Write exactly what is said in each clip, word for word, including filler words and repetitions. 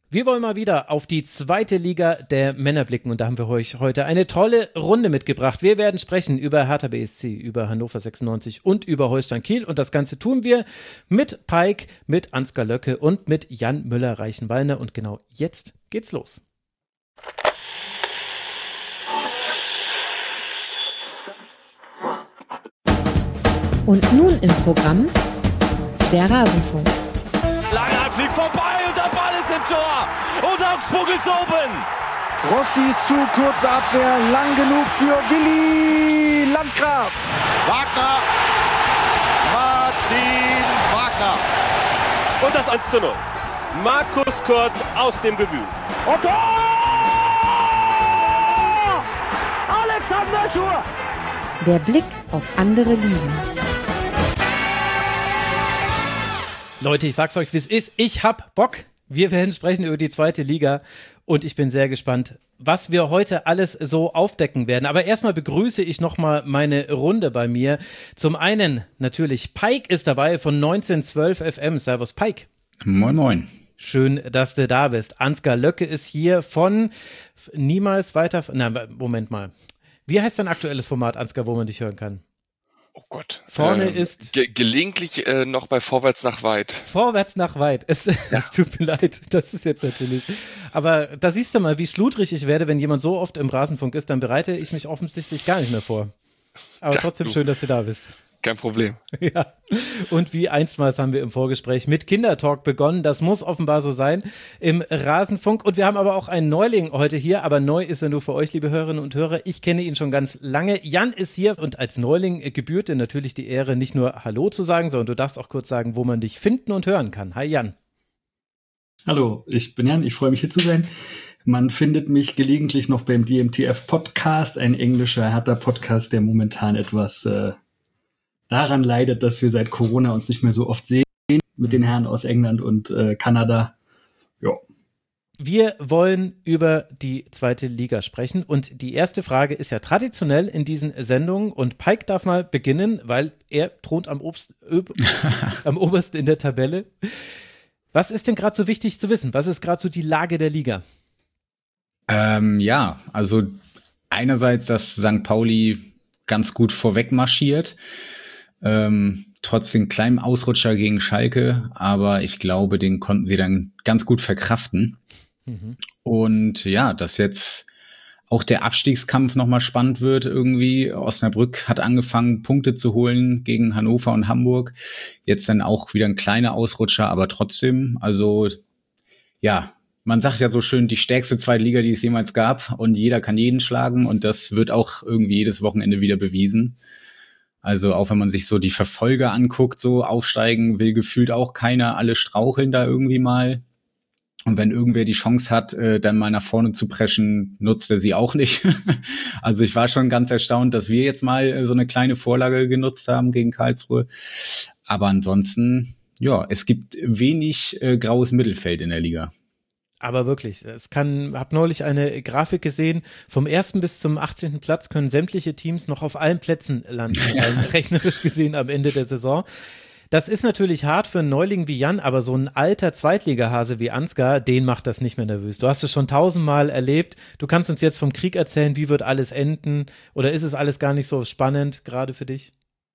Wir wollen mal wieder auf die zweite Liga der Männer blicken und da haben wir euch heute eine tolle Runde mitgebracht. Wir werden sprechen über Hertha B S C, über Hannover sechsundneunzig und über Holstein Kiel und das Ganze tun wir mit Pike, mit Ansgar Löcke und mit Jan Müller-Reichenwallner und genau jetzt geht's los. Und nun im Programm der Rasenfunk. Langer fliegt vorbei und der Ball ist im Tor und Augsburg ist oben. Rossi ist zu, kurze Abwehr, lang genug für Willi Landgraf. Wagner, Martin Wagner. Und das eins zu null. Markus Kurt aus dem Gebühl. Und Tor! Alexander Schur. Der Blick auf andere Ligen. Leute, ich sag's euch, wie es ist. Ich hab Bock. Wir werden sprechen über die zweite Liga und ich bin sehr gespannt, was wir heute alles so aufdecken werden. Aber erstmal begrüße ich nochmal meine Runde bei mir. Zum einen natürlich Pike ist dabei von neunzehnhundertzwölf F M. Servus Pike. Moin moin. Schön, dass du da bist. Ansgar Löcke ist hier von Niemals weiter. Na, Moment mal. Wie heißt dein aktuelles Format, Ansgar, wo man dich hören kann? Oh Gott. Vorne ähm, ist... Ge- gelegentlich äh, noch bei Vorwärts nach Weit. Vorwärts nach Weit. Es, ja. es tut mir leid, das ist jetzt natürlich... Aber da siehst du mal, wie schludrig ich werde, wenn jemand so oft im Rasenfunk ist, dann bereite ich mich offensichtlich gar nicht mehr vor. Aber ja, trotzdem du. schön, dass du da bist. Kein Problem. Ja, und wie einstmals haben wir im Vorgespräch mit Kindertalk begonnen. Das muss offenbar so sein im Rasenfunk. Und wir haben aber auch einen Neuling heute hier, aber neu ist er nur für euch, liebe Hörerinnen und Hörer. Ich kenne ihn schon ganz lange. Jan ist hier und als Neuling gebührt dir natürlich die Ehre, nicht nur Hallo zu sagen, sondern du darfst auch kurz sagen, wo man dich finden und hören kann. Hi Jan. Hallo, ich bin Jan, ich freue mich hier zu sein. Man findet mich gelegentlich noch beim D M T F Podcast, ein englischer Hertha-Podcast, der momentan etwas äh, daran leidet, dass wir seit Corona uns nicht mehr so oft sehen mit den Herren aus England und äh, Kanada. Ja. Wir wollen über die zweite Liga sprechen und die erste Frage ist ja traditionell in diesen Sendungen und Pike darf mal beginnen, weil er thront am, Obst, ö, am obersten in der Tabelle. Was ist denn gerade so wichtig zu wissen? Was ist gerade so die Lage der Liga? Ähm, ja, also einerseits, dass Sankt Pauli ganz gut vorweg marschiert, ähm, trotz den kleinen Ausrutscher gegen Schalke, aber ich glaube, den konnten sie dann ganz gut verkraften. Mhm. Und ja, dass jetzt auch der Abstiegskampf nochmal spannend wird irgendwie. Osnabrück hat angefangen, Punkte zu holen gegen Hannover und Hamburg. Jetzt dann auch wieder ein kleiner Ausrutscher, aber trotzdem, also ja, man sagt ja so schön, die stärkste zweite Liga, die es jemals gab und jeder kann jeden schlagen und das wird auch irgendwie jedes Wochenende wieder bewiesen. Also auch wenn man sich so die Verfolger anguckt, so aufsteigen will gefühlt auch keiner, alle straucheln da irgendwie mal. Und wenn irgendwer die Chance hat, äh, dann mal nach vorne zu preschen, nutzt er sie auch nicht. Also ich war schon ganz erstaunt, dass wir jetzt mal äh, so eine kleine Vorlage genutzt haben gegen Karlsruhe. Aber ansonsten, ja, es gibt wenig äh, graues Mittelfeld in der Liga. Aber wirklich, es kann, hab neulich eine Grafik gesehen, vom ersten bis zum achtzehnten Platz können sämtliche Teams noch auf allen Plätzen landen, ja. rechnerisch gesehen am Ende der Saison. Das ist natürlich hart für einen Neuling wie Jan, aber so ein alter Zweitligahase wie Ansgar, den macht das nicht mehr nervös. Du hast es schon tausendmal erlebt, du kannst uns jetzt vom Krieg erzählen, wie wird alles enden oder ist es alles gar nicht so spannend, gerade für dich?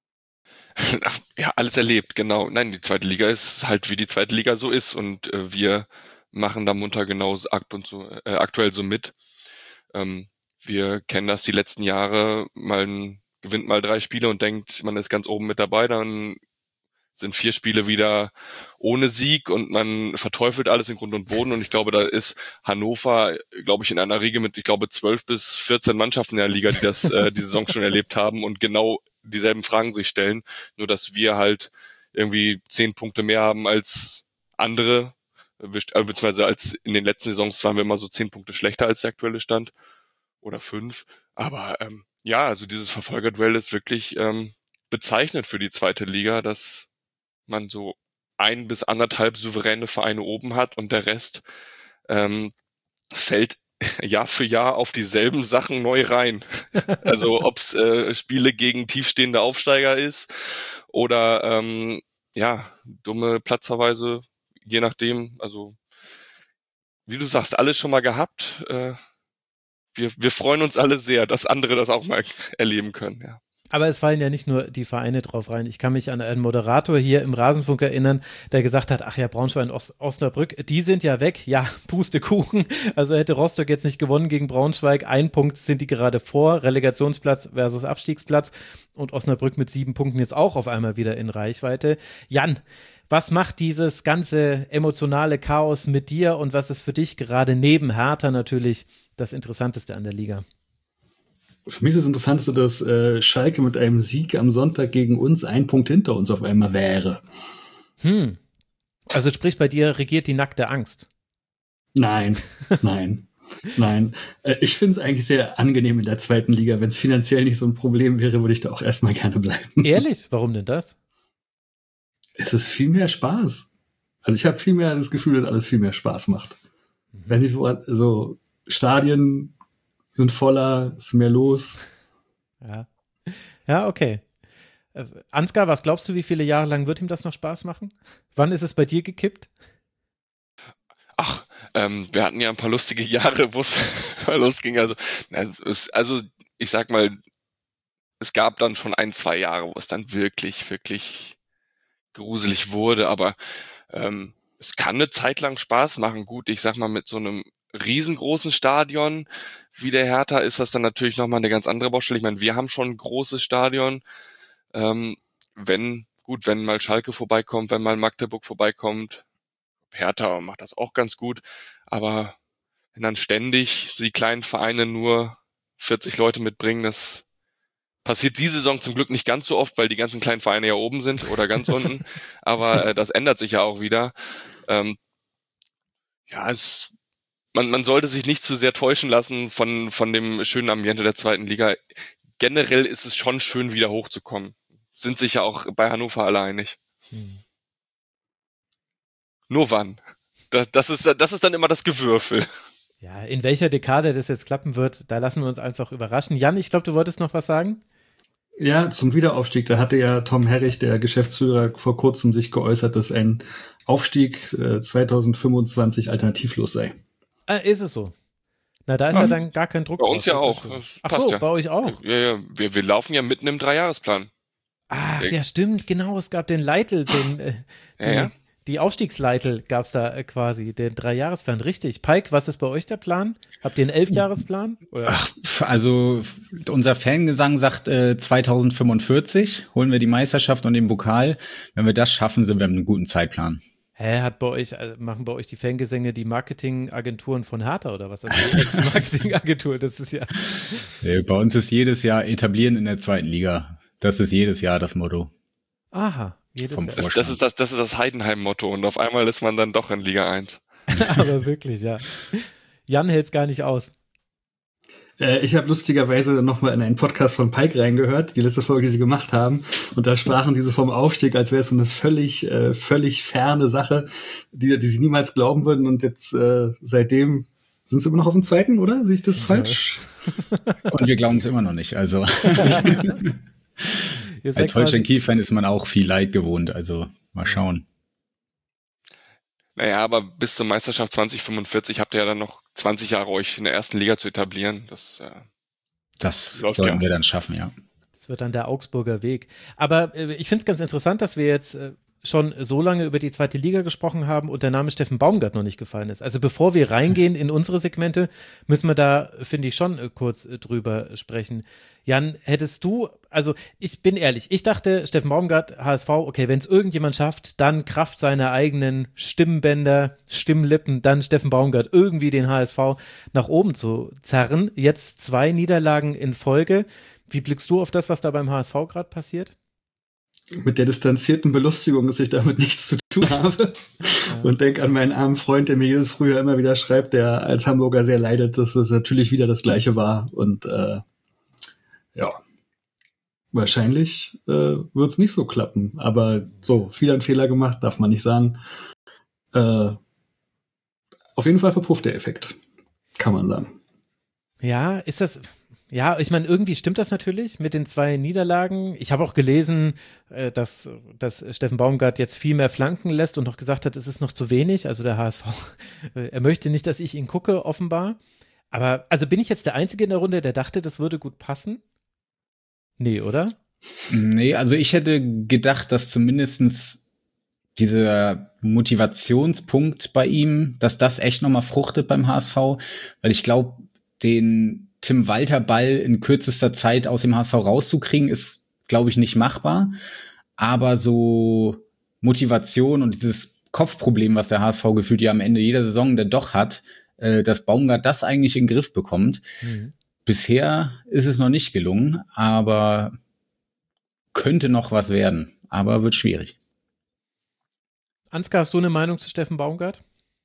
Ja, alles erlebt, genau. Nein, die zweite Liga ist halt, wie die zweite Liga so ist und äh, wir machen da munter genauso akt und so, äh, aktuell so mit. Ähm, wir kennen das die letzten Jahre, man gewinnt mal drei Spiele und denkt, man ist ganz oben mit dabei, dann sind vier Spiele wieder ohne Sieg und man verteufelt alles in Grund und Boden und ich glaube, da ist Hannover, glaube ich, in einer Riege mit, ich glaube, zwölf bis vierzehn Mannschaften in der Liga, die das äh, die Saison schon erlebt haben und genau dieselben Fragen sich stellen, nur dass wir halt irgendwie zehn Punkte mehr haben als andere, beziehungsweise als in den letzten Saisons waren wir immer so zehn Punkte schlechter als der aktuelle Stand oder fünf, aber ähm, ja, also dieses Verfolgerduell ist wirklich ähm, bezeichnet für die zweite Liga, dass man so ein bis anderthalb souveräne Vereine oben hat und der Rest ähm, fällt Jahr für Jahr auf dieselben Sachen neu rein. Also ob's äh, Spiele gegen tiefstehende Aufsteiger ist oder ähm, ja dumme Platzverweise, je nachdem. Also wie du sagst, alles schon mal gehabt. Äh, wir, wir freuen uns alle sehr, dass andere das auch mal erleben können, ja. Aber es fallen ja nicht nur die Vereine drauf rein. Ich kann mich an einen Moderator hier im Rasenfunk erinnern, der gesagt hat, ach ja, Braunschweig und Os- Osnabrück, die sind ja weg. Ja, Pustekuchen. Also hätte Rostock jetzt nicht gewonnen gegen Braunschweig. Ein Punkt sind die gerade vor. Relegationsplatz versus Abstiegsplatz. Und Osnabrück mit sieben Punkten jetzt auch auf einmal wieder in Reichweite. Jan, was macht dieses ganze emotionale Chaos mit dir und was ist für dich gerade neben Hertha natürlich das Interessanteste an der Liga? Für mich ist das Interessanteste, dass äh, Schalke mit einem Sieg am Sonntag gegen uns ein Punkt hinter uns auf einmal wäre. Hm. Also sprich, bei dir regiert die nackte Angst. Nein, nein, nein. Äh, ich finde es eigentlich sehr angenehm in der zweiten Liga. Wenn es finanziell nicht so ein Problem wäre, würde ich da auch erstmal gerne bleiben. Ehrlich? Warum denn das? Es ist viel mehr Spaß. Also ich habe viel mehr das Gefühl, dass alles viel mehr Spaß macht. Mhm. Wenn ich so also Stadien sind voller, ist mehr los. Ja, ja, okay. Äh, Ansgar, was glaubst du, wie viele Jahre lang wird ihm das noch Spaß machen? Wann ist es bei dir gekippt? Ach, ähm, wir hatten ja ein paar lustige Jahre, wo es losging. Also, also ich sag mal, es gab dann schon ein, zwei Jahre, wo es dann wirklich, wirklich gruselig wurde. Aber ähm, es kann eine Zeit lang Spaß machen. Gut, ich sag mal, mit so einem riesengroßen Stadion wie der Hertha ist das dann natürlich nochmal eine ganz andere Baustelle. Ich meine, wir haben schon ein großes Stadion. Ähm, wenn, gut, wenn mal Schalke vorbeikommt, wenn mal Magdeburg vorbeikommt, Hertha macht das auch ganz gut, aber wenn dann ständig die kleinen Vereine nur vierzig Leute mitbringen, das passiert diese Saison zum Glück nicht ganz so oft, weil die ganzen kleinen Vereine ja oben sind oder ganz unten, aber äh, das ändert sich ja auch wieder. Ähm, ja, es Man, man sollte sich nicht zu sehr täuschen lassen von, von dem schönen Ambiente der zweiten Liga. Generell ist es schon schön, wieder hochzukommen. Sind sich ja auch bei Hannover alle einig. Hm. Nur wann? Das, das, ist, das ist dann immer das Gewürfel. Ja, in welcher Dekade das jetzt klappen wird, da lassen wir uns einfach überraschen. Jan, ich glaube, du wolltest noch was sagen? Ja, zum Wiederaufstieg, da hatte ja Tom Herrich, der Geschäftsführer, vor kurzem sich geäußert, dass ein Aufstieg äh, zwanzig fünfundzwanzig alternativlos sei. Ah, ist es so? Na, da ist ja, ja dann gar kein Druck. Bei uns drauf, ja auch. Ach so, ja. bei euch auch? Ja, ja, wir, wir laufen ja mitten im Dreijahresplan. Ach, ja, stimmt, genau. Es gab den Leitl, den, äh, die, ja, ja. die Aufstiegsleitel gab es da äh, quasi, den Dreijahresplan. Richtig. Pike, was ist bei euch der Plan? Habt ihr einen Elfjahresplan? Oder? Ach, also unser Fangesang sagt äh, zwanzig fünfundvierzig holen wir die Meisterschaft und den Pokal. Wenn wir das schaffen, sind wir mit einem guten Zeitplan. Hä, hat bei euch, machen bei euch die Fangesänge die Marketingagenturen von Hertha oder was? Also die Ex-Marketingagentur, das ist ja. Nee, bei uns ist jedes Jahr etablieren in der zweiten Liga. Das ist jedes Jahr das Motto. Aha, jedes Jahr. Das, das ist das, das ist das Heidenheim-Motto und auf einmal ist man dann doch in Liga eins. Aber wirklich, ja. Jan hält's gar nicht aus. Ich habe lustigerweise nochmal in einen Podcast von Pike reingehört, die letzte Folge, die sie gemacht haben. Und da sprachen sie so vom Aufstieg, als wäre es so eine völlig, äh, völlig ferne Sache, die, die sie niemals glauben würden. Und jetzt äh, seitdem sind sie immer noch auf dem zweiten, oder? Sehe ich das ja falsch? Und wir glauben es immer noch nicht. Also als Holstein-Kiel-Fan ist man auch viel Leid gewohnt. Also mal schauen. Naja, aber bis zur Meisterschaft zwanzig fünfundvierzig habt ihr ja dann noch zwanzig Jahre euch in der ersten Liga zu etablieren. Das, äh, das sollten ja. wir dann schaffen, ja. Das wird dann der Augsburger Weg. Aber äh, ich finde es ganz interessant, dass wir jetzt äh, schon so lange über die zweite Liga gesprochen haben und der Name Steffen Baumgart noch nicht gefallen ist. Also bevor wir reingehen in unsere Segmente, müssen wir da, finde ich, schon äh, kurz äh, drüber sprechen. Jan, hättest du, also ich bin ehrlich, ich dachte, Steffen Baumgart, H S V, okay, wenn es irgendjemand schafft, dann Kraft seiner eigenen Stimmbänder, Stimmlippen, dann Steffen Baumgart irgendwie den H S V nach oben zu zerren. Jetzt zwei Niederlagen in Folge. Wie blickst du auf das, was da beim H S V gerade passiert? Mit der distanzierten Belustigung, dass ich damit nichts zu tun habe. Ja. Und denk an meinen armen Freund, der mir jedes Frühjahr immer wieder schreibt, der als Hamburger sehr leidet, dass es natürlich wieder das Gleiche war. Und äh, ja, wahrscheinlich äh, wird es nicht so klappen. Aber so, viel an Fehler gemacht, darf man nicht sagen. Äh, auf jeden Fall verpufft der Effekt, kann man sagen. Ja, ist das... Ja, ich meine, irgendwie stimmt das natürlich mit den zwei Niederlagen. Ich habe auch gelesen, dass, dass Steffen Baumgart jetzt viel mehr flanken lässt und noch gesagt hat, es ist noch zu wenig. Also der H S V, er möchte nicht, dass ich ihn gucke, offenbar. Aber also bin ich jetzt der Einzige in der Runde, der dachte, das würde gut passen? Nee, oder? Nee, also ich hätte gedacht, dass zumindestens dieser Motivationspunkt bei ihm, dass das echt nochmal fruchtet beim H S V, weil ich glaube, den Tim Walter Ball in kürzester Zeit aus dem H S V rauszukriegen, ist, glaube ich, nicht machbar. Aber so Motivation und dieses Kopfproblem, was der H S V gefühlt ja am Ende jeder Saison dann doch hat, äh, dass Baumgart das eigentlich in den Griff bekommt. Mhm. Bisher ist es noch nicht gelungen, aber könnte noch was werden. Aber wird schwierig. Ansgar, hast du eine Meinung zu Steffen Baumgart?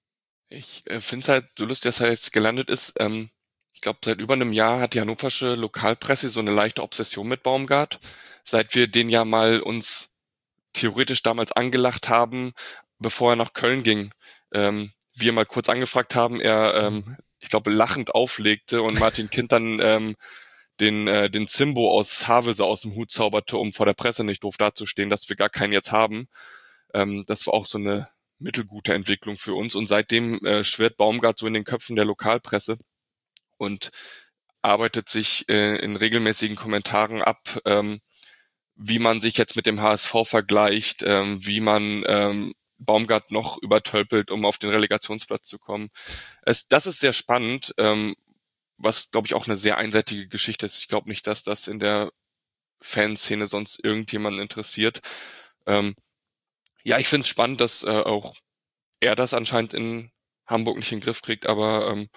Ich äh, finde es halt so lustig, dass er jetzt gelandet ist. Ähm Ich glaube, seit über einem Jahr hat die hannoversche Lokalpresse so eine leichte Obsession mit Baumgart. Seit wir den ja mal uns theoretisch damals angelacht haben, bevor er nach Köln ging. Ähm, wir mal kurz angefragt haben, er, ähm, ich glaube, lachend auflegte und Martin Kind dann ähm, den äh, den Zimbo aus Havelse aus dem Hut zauberte, um vor der Presse nicht doof dazustehen, dass wir gar keinen jetzt haben. Ähm, das war auch so eine mittelgute Entwicklung für uns. Und seitdem äh, schwirrt Baumgart so in den Köpfen der Lokalpresse und arbeitet sich äh, in regelmäßigen Kommentaren ab, ähm, wie man sich jetzt mit dem H S V vergleicht, ähm, wie man ähm, Baumgart noch übertölpelt, um auf den Relegationsplatz zu kommen. Es, das ist sehr spannend, ähm, was, glaube ich, auch eine sehr einseitige Geschichte ist. Ich glaube nicht, dass das in der Fanszene sonst irgendjemanden interessiert. Ähm, ja, ich finde es spannend, dass äh, auch er das anscheinend in Hamburg nicht in den Griff kriegt, aber ähm,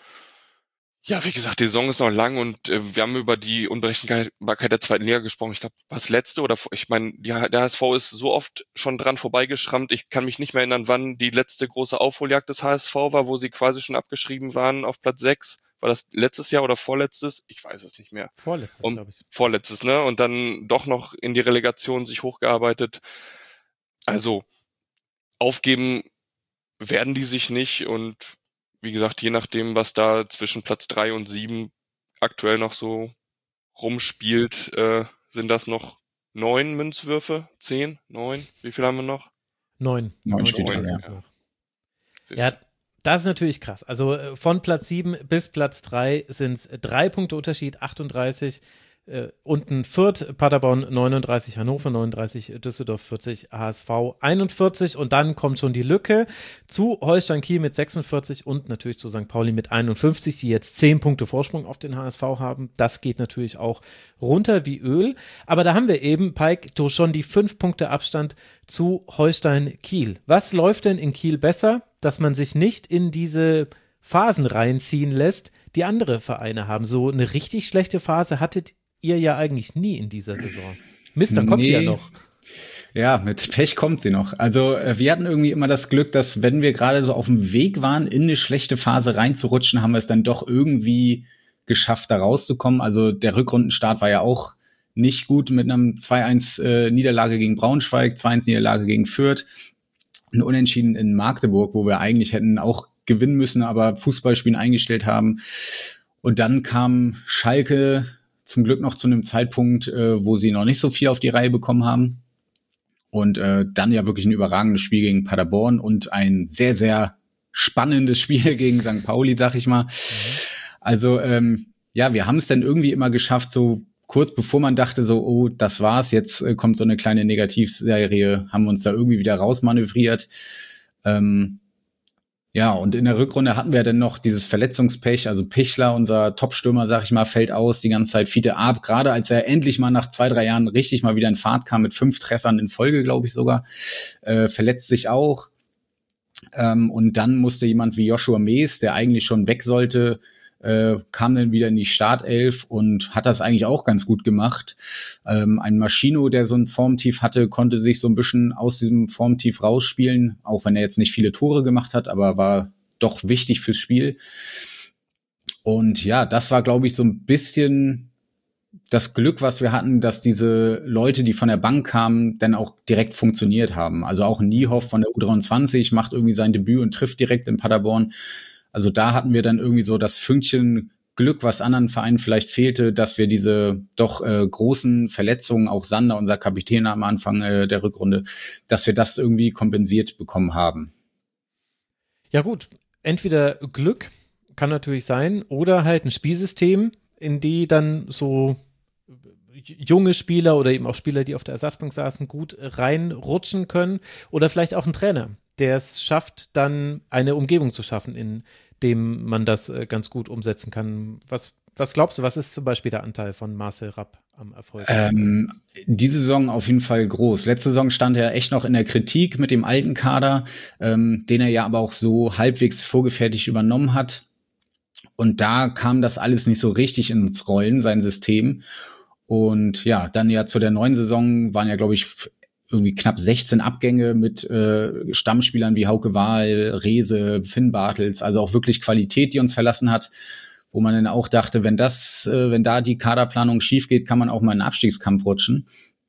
ja, wie gesagt, die Saison ist noch lang und äh, wir haben über die Unberechenbarkeit der zweiten Liga gesprochen. Ich glaube, was letzte oder ich meine, der H S V ist so oft schon dran vorbeigeschrammt. Ich kann mich nicht mehr erinnern, wann die letzte große Aufholjagd des H S V war, wo sie quasi schon abgeschrieben waren auf Platz sechs. War das letztes Jahr oder vorletztes? Ich weiß es nicht mehr. Vorletztes, glaube ich. Vorletztes, ne? Und dann doch noch in die Relegation sich hochgearbeitet. Also, aufgeben werden die sich nicht und wie gesagt, je nachdem, was da zwischen Platz drei und sieben aktuell noch so rumspielt, äh, sind das noch neun Münzwürfe? Zehn? Neun? Wie viel haben wir noch? Neun. Neun, Neun neun ja. ja. Ja, das ist natürlich krass. Also von Platz sieben bis Platz drei sind es drei Punkte Unterschied, achtunddreißig. Äh, unten Fürth, Paderborn neununddreißig, Hannover neununddreißig, Düsseldorf vierzig, H S V einundvierzig und dann kommt schon die Lücke zu Holstein Kiel mit sechsundvierzig und natürlich zu Sankt Pauli mit einundfünfzig, die jetzt zehn Punkte Vorsprung auf den H S V haben. Das geht natürlich auch runter wie Öl. Aber da haben wir eben, Pike, du schon die fünf Punkte Abstand zu Holstein Kiel. Was läuft denn in Kiel besser, dass man sich nicht in diese Phasen reinziehen lässt, die andere Vereine haben? So eine richtig schlechte Phase hattet ihr ja eigentlich nie in dieser Saison. Mist, dann kommt nee. die ja noch. Ja, mit Pech kommt sie noch. Also wir hatten irgendwie immer das Glück, dass wenn wir gerade so auf dem Weg waren, in eine schlechte Phase reinzurutschen, haben wir es dann doch irgendwie geschafft, da rauszukommen. Also der Rückrundenstart war ja auch nicht gut mit einem zwei eins äh, Niederlage gegen Braunschweig, zwei eins Niederlage gegen Fürth, ein Unentschieden in Magdeburg, wo wir eigentlich hätten auch gewinnen müssen, aber Fußballspielen eingestellt haben. Und dann kam Schalke zum Glück noch zu einem Zeitpunkt, äh, wo sie noch nicht so viel auf die Reihe bekommen haben. Und äh, dann ja wirklich ein überragendes Spiel gegen Paderborn und ein sehr, sehr spannendes Spiel gegen Sankt Pauli, sag ich mal. Mhm. Also ähm, ja, wir haben es dann irgendwie immer geschafft, so kurz bevor man dachte so, oh, das war's, jetzt äh, kommt so eine kleine Negativserie, haben wir uns da irgendwie wieder rausmanövriert. Ähm, Ja, und in der Rückrunde hatten wir dann noch dieses Verletzungspech, also Pichler, unser Topstürmer, sag ich mal, fällt aus die ganze Zeit. Fiete Arp, gerade als er endlich mal nach zwei, drei Jahren richtig mal wieder in Fahrt kam, mit fünf Treffern in Folge, glaube ich sogar, äh, verletzt sich auch. Ähm, und dann musste jemand wie Joshua Mees, der eigentlich schon weg sollte, äh, kam dann wieder in die Startelf und hat das eigentlich auch ganz gut gemacht. Ähm, ein Maschino, der so ein Formtief hatte, konnte sich so ein bisschen aus diesem Formtief rausspielen, auch wenn er jetzt nicht viele Tore gemacht hat, aber war doch wichtig fürs Spiel. Und ja, das war, glaube ich, so ein bisschen das Glück, was wir hatten, dass diese Leute, die von der Bank kamen, dann auch direkt funktioniert haben. Also auch Niehoff von der U dreiundzwanzig macht irgendwie sein Debüt und trifft direkt in Paderborn. Also da hatten wir dann irgendwie so das Fünkchen Glück, was anderen Vereinen vielleicht fehlte, dass wir diese doch äh, großen Verletzungen, auch Sander, unser Kapitän am Anfang äh, der Rückrunde, dass wir das irgendwie kompensiert bekommen haben. Ja gut, entweder Glück kann natürlich sein oder halt ein Spielsystem, in die dann so junge Spieler oder eben auch Spieler, die auf der Ersatzbank saßen, gut reinrutschen können oder vielleicht auch ein Trainer, der es schafft, dann eine Umgebung zu schaffen, in dem man das äh, ganz gut umsetzen kann. Was, was glaubst du, was ist zum Beispiel der Anteil von Marcel Rapp am Erfolg? Ähm, diese Saison auf jeden Fall groß. Letzte Saison stand er echt noch in der Kritik mit dem alten Kader, ähm, den er ja aber auch so halbwegs vorgefertigt übernommen hat. Und da kam das alles nicht so richtig ins Rollen, sein System. Und ja, dann ja zu der neuen Saison waren ja, glaube ich, irgendwie knapp sechzehn Abgänge mit äh, Stammspielern wie Hauke Wahl, Rehse, Finn Bartels, also auch wirklich Qualität, die uns verlassen hat, wo man dann auch dachte, wenn das, äh, wenn da die Kaderplanung schief geht, kann man auch mal in den Abstiegskampf rutschen.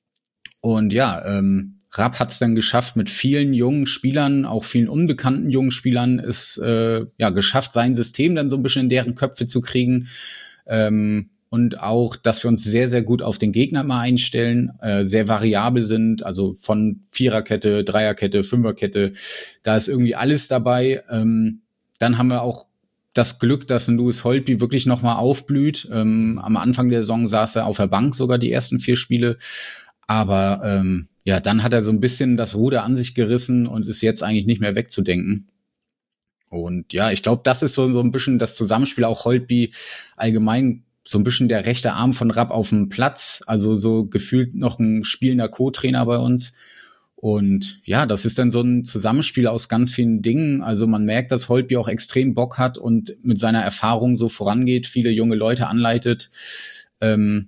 Und ja, ähm, Rapp hat es dann geschafft, mit vielen jungen Spielern, auch vielen unbekannten jungen Spielern, es äh, ja geschafft, sein System dann so ein bisschen in deren Köpfe zu kriegen. Ähm, Und auch, dass wir uns sehr, sehr gut auf den Gegner mal einstellen, äh, sehr variabel sind, also von Viererkette, Dreierkette, Fünferkette, da ist irgendwie alles dabei. Ähm, dann haben wir auch das Glück, dass ein Louis Holtby wirklich nochmal aufblüht. Ähm, am Anfang der Saison saß er auf der Bank sogar die ersten vier Spiele. Aber ähm, ja, dann hat er so ein bisschen das Ruder an sich gerissen und ist jetzt eigentlich nicht mehr wegzudenken. Und ja, ich glaube, das ist so, so ein bisschen das Zusammenspiel, auch Holtby allgemein so ein bisschen der rechte Arm von Rapp auf dem Platz, also so gefühlt noch ein spielender Co-Trainer bei uns. Und ja, das ist dann so ein Zusammenspiel aus ganz vielen Dingen. Also man merkt, dass Holtby auch extrem Bock hat und mit seiner Erfahrung so vorangeht, viele junge Leute anleitet. Ähm,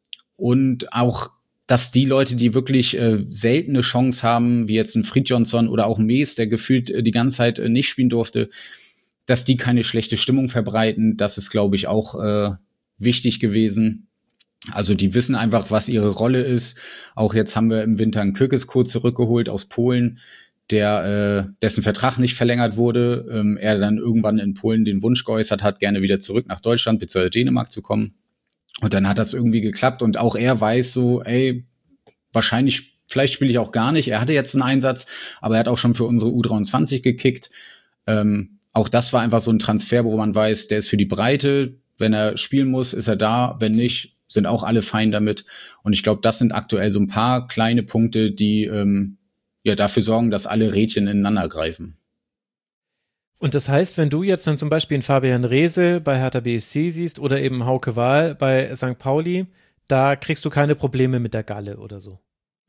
und auch, dass die Leute, die wirklich äh, seltene Chance haben, wie jetzt ein Fridtjonsson oder auch Mees, der gefühlt äh, die ganze Zeit äh, nicht spielen durfte, dass die keine schlechte Stimmung verbreiten. Das ist, glaube ich, auch äh, wichtig gewesen. Also die wissen einfach, was ihre Rolle ist. Auch jetzt haben wir im Winter einen Kökesko zurückgeholt aus Polen, der äh, dessen Vertrag nicht verlängert wurde. Ähm, er dann irgendwann in Polen den Wunsch geäußert hat, gerne wieder zurück nach Deutschland bzw. Dänemark zu kommen. Und dann hat das irgendwie geklappt. Und auch er weiß so, ey, wahrscheinlich, vielleicht spiele ich auch gar nicht. Er hatte jetzt einen Einsatz, aber er hat auch schon für unsere U dreiundzwanzig gekickt. Ähm, auch das war einfach so ein Transfer, wo man weiß, der ist für die Breite. Wenn er spielen muss, ist er da. Wenn nicht, sind auch alle fein damit. Und ich glaube, das sind aktuell so ein paar kleine Punkte, die ähm, ja dafür sorgen, dass alle Rädchen ineinander greifen. Und das heißt, wenn du jetzt dann zum Beispiel einen Fabian Rehse bei Hertha B S C siehst oder eben Hauke Wahl bei Sankt Pauli, da kriegst du keine Probleme mit der Galle oder so?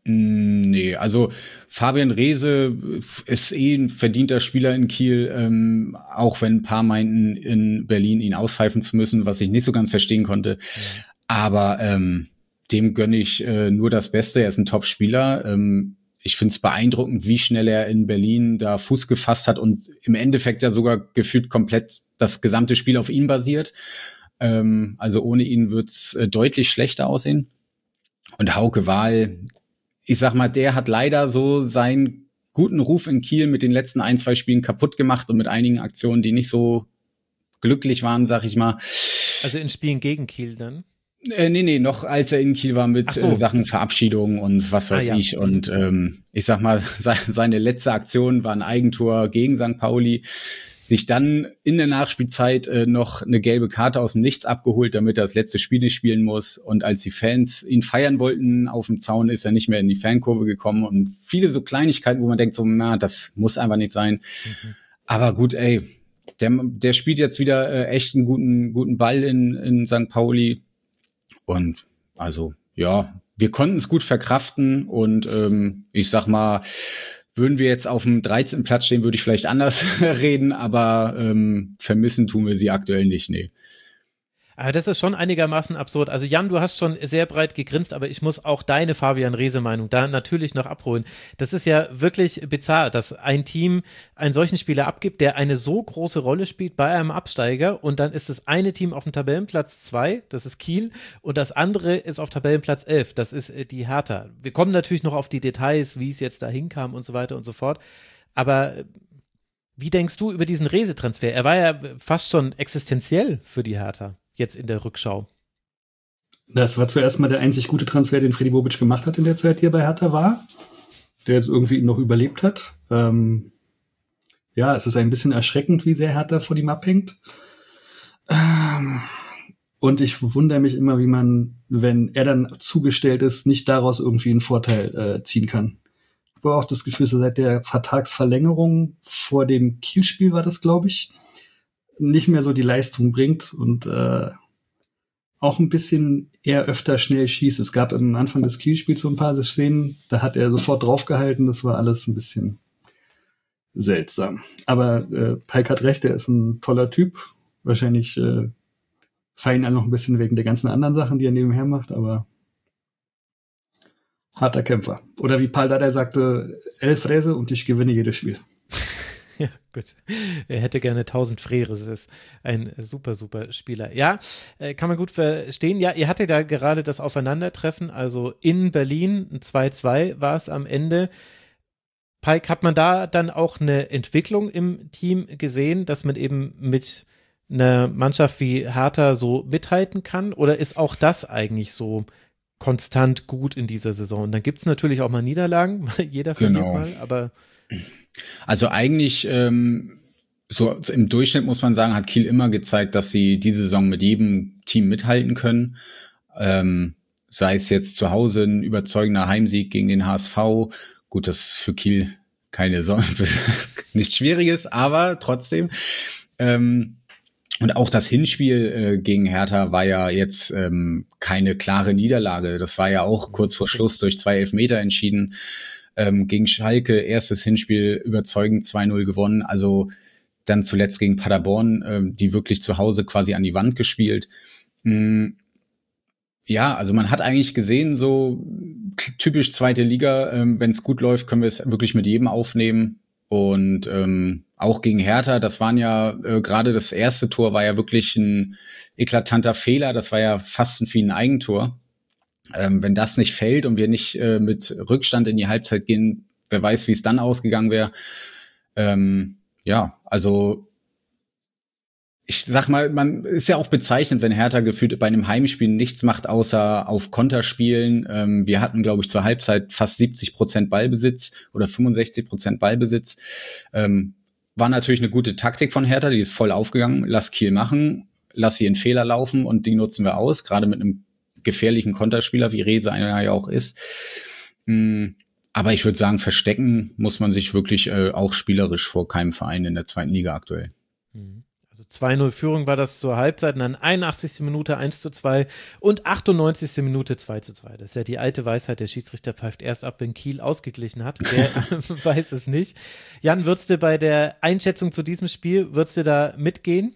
Nee, also Fabian Rehse ist eh ein verdienter Spieler in Kiel, ähm, auch wenn ein paar meinten, in Berlin ihn auspfeifen zu müssen, was ich nicht so ganz verstehen konnte. Ja. Aber ähm, dem gönne ich äh, nur das Beste. Er ist ein Top-Spieler. Ähm, ich finde es beeindruckend, wie schnell er in Berlin da Fuß gefasst hat und im Endeffekt ja sogar gefühlt komplett das gesamte Spiel auf ihn basiert. Ähm, also ohne ihn wird's äh, deutlich schlechter aussehen. Und Hauke Wahl, ich sag mal, der hat leider so seinen guten Ruf in Kiel mit den letzten ein, zwei Spielen kaputt gemacht und mit einigen Aktionen, die nicht so glücklich waren, sag ich mal. Also in Spielen gegen Kiel dann? Äh, nee, nee, noch als er in Kiel war mit so. äh, Sachen Verabschiedung und was weiß ah, ja. ich. Und ähm, ich sag mal, se- seine letzte Aktion war ein Eigentor gegen Sankt Pauli. Sich dann in der Nachspielzeit äh, noch eine gelbe Karte aus dem Nichts abgeholt, damit er das letzte Spiel nicht spielen muss. Und als die Fans ihn feiern wollten auf dem Zaun, ist er nicht mehr in die Fankurve gekommen. Und viele so Kleinigkeiten, wo man denkt so, na, das muss einfach nicht sein. Mhm. Aber gut, ey, der, der spielt jetzt wieder äh, echt einen guten, guten Ball in, in Sankt Pauli. Und also, ja, wir konnten es gut verkraften. Und ähm, ich sag mal, würden wir jetzt auf dem dreizehnten Platz stehen, würde ich vielleicht anders reden, aber ähm, vermissen tun wir sie aktuell nicht, nee. Aber das ist schon einigermaßen absurd. Also Jan, du hast schon sehr breit gegrinst, aber ich muss auch deine Fabian Rehse-Meinung da natürlich noch abholen. Das ist ja wirklich bizarr, dass ein Team einen solchen Spieler abgibt, der eine so große Rolle spielt bei einem Absteiger und dann ist das eine Team auf dem Tabellenplatz zwei, das ist Kiel, und das andere ist auf Tabellenplatz elf, das ist die Hertha. Wir kommen natürlich noch auf die Details, wie es jetzt dahin kam und so weiter und so fort, aber wie denkst du über diesen Rehse-Transfer? Er war ja fast schon existenziell für die Hertha. jetzt in der Rückschau? Das war zuerst mal der einzig gute Transfer, den Freddy Bobic gemacht hat in der Zeit, die er bei Hertha war, der jetzt irgendwie noch überlebt hat. Ähm, ja, es ist ein bisschen erschreckend, wie sehr Hertha vor ihm abhängt. Ähm, und ich wundere mich immer, wie man, wenn er dann zugestellt ist, nicht daraus irgendwie einen Vorteil äh, ziehen kann. Ich habe auch das Gefühl, so seit der Vertragsverlängerung vor dem Kiel-Spiel war das, glaube ich, nicht mehr so die Leistung bringt und äh, auch ein bisschen eher öfter schnell schießt. Es gab am Anfang des Kiel-Spiels so ein paar Szenen, da hat er sofort draufgehalten. Das war alles ein bisschen seltsam. Aber äh, Paik hat recht, er ist ein toller Typ. Wahrscheinlich äh, feiern alle noch ein bisschen wegen der ganzen anderen Sachen, die er nebenher macht, aber harter Kämpfer. Oder wie Paul Dardai sagte, elf Fräse und ich gewinne jedes Spiel. Ja, gut. Er hätte gerne tausend Freres. Das ist ein super, super Spieler. Ja, kann man gut verstehen. Ja, ihr hattet da gerade das Aufeinandertreffen, also in Berlin, ein zwei zwei war es am Ende. Paik, hat man da dann auch eine Entwicklung im Team gesehen, dass man eben mit einer Mannschaft wie Hertha so mithalten kann? Oder ist auch das eigentlich so konstant gut in dieser Saison? Und dann gibt es natürlich auch mal Niederlagen, weil jeder verliert Genau. mal, aber Also eigentlich, ähm, so im Durchschnitt muss man sagen, hat Kiel immer gezeigt, dass sie diese Saison mit jedem Team mithalten können. Ähm, sei es jetzt zu Hause ein überzeugender Heimsieg gegen den H S V. Gut, das ist für Kiel keine so nichts Schwieriges, aber trotzdem. Ähm, und auch das Hinspiel äh, gegen Hertha war ja jetzt ähm, keine klare Niederlage. Das war ja auch kurz vor Schluss durch zwei Elfmeter entschieden. Ähm, gegen Schalke, erstes Hinspiel überzeugend zwei null gewonnen, also dann zuletzt gegen Paderborn, ähm, die wirklich zu Hause quasi an die Wand gespielt. Mhm. Ja, also man hat eigentlich gesehen, so typisch zweite Liga, ähm, wenn es gut läuft, können wir es wirklich mit jedem aufnehmen. Und ähm, auch gegen Hertha, das waren ja, äh, gerade das erste Tor war ja wirklich ein eklatanter Fehler, das war ja fast ein, wie ein Eigentor. Ähm, wenn das nicht fällt und wir nicht äh, mit Rückstand in die Halbzeit gehen, wer weiß, wie es dann ausgegangen wäre. Ähm, ja, also ich sag mal, man ist ja auch bezeichnend, wenn Hertha gefühlt bei einem Heimspiel nichts macht, außer auf Konter spielen. Ähm, wir hatten, glaube ich, zur Halbzeit fast siebzig Prozent Ballbesitz oder fünfundsechzig Prozent Ballbesitz. Ähm, war natürlich eine gute Taktik von Hertha, die ist voll aufgegangen. Lass Kiel machen, lass sie in Fehler laufen und die nutzen wir aus, gerade mit einem gefährlichen Konterspieler, wie Reze einer ja auch ist. Aber ich würde sagen, verstecken muss man sich wirklich äh, auch spielerisch vor keinem Verein in der zweiten Liga aktuell. Also zwei null Führung war das zur Halbzeit und dann einundachtzigste Minute eins zu zwei und achtundneunzigste Minute zwei zu zwei. Das ist ja die alte Weisheit, der Schiedsrichter pfeift erst ab, wenn Kiel ausgeglichen hat. Wer weiß es nicht. Jan, würdest du bei der Einschätzung zu diesem Spiel, würdest du da mitgehen?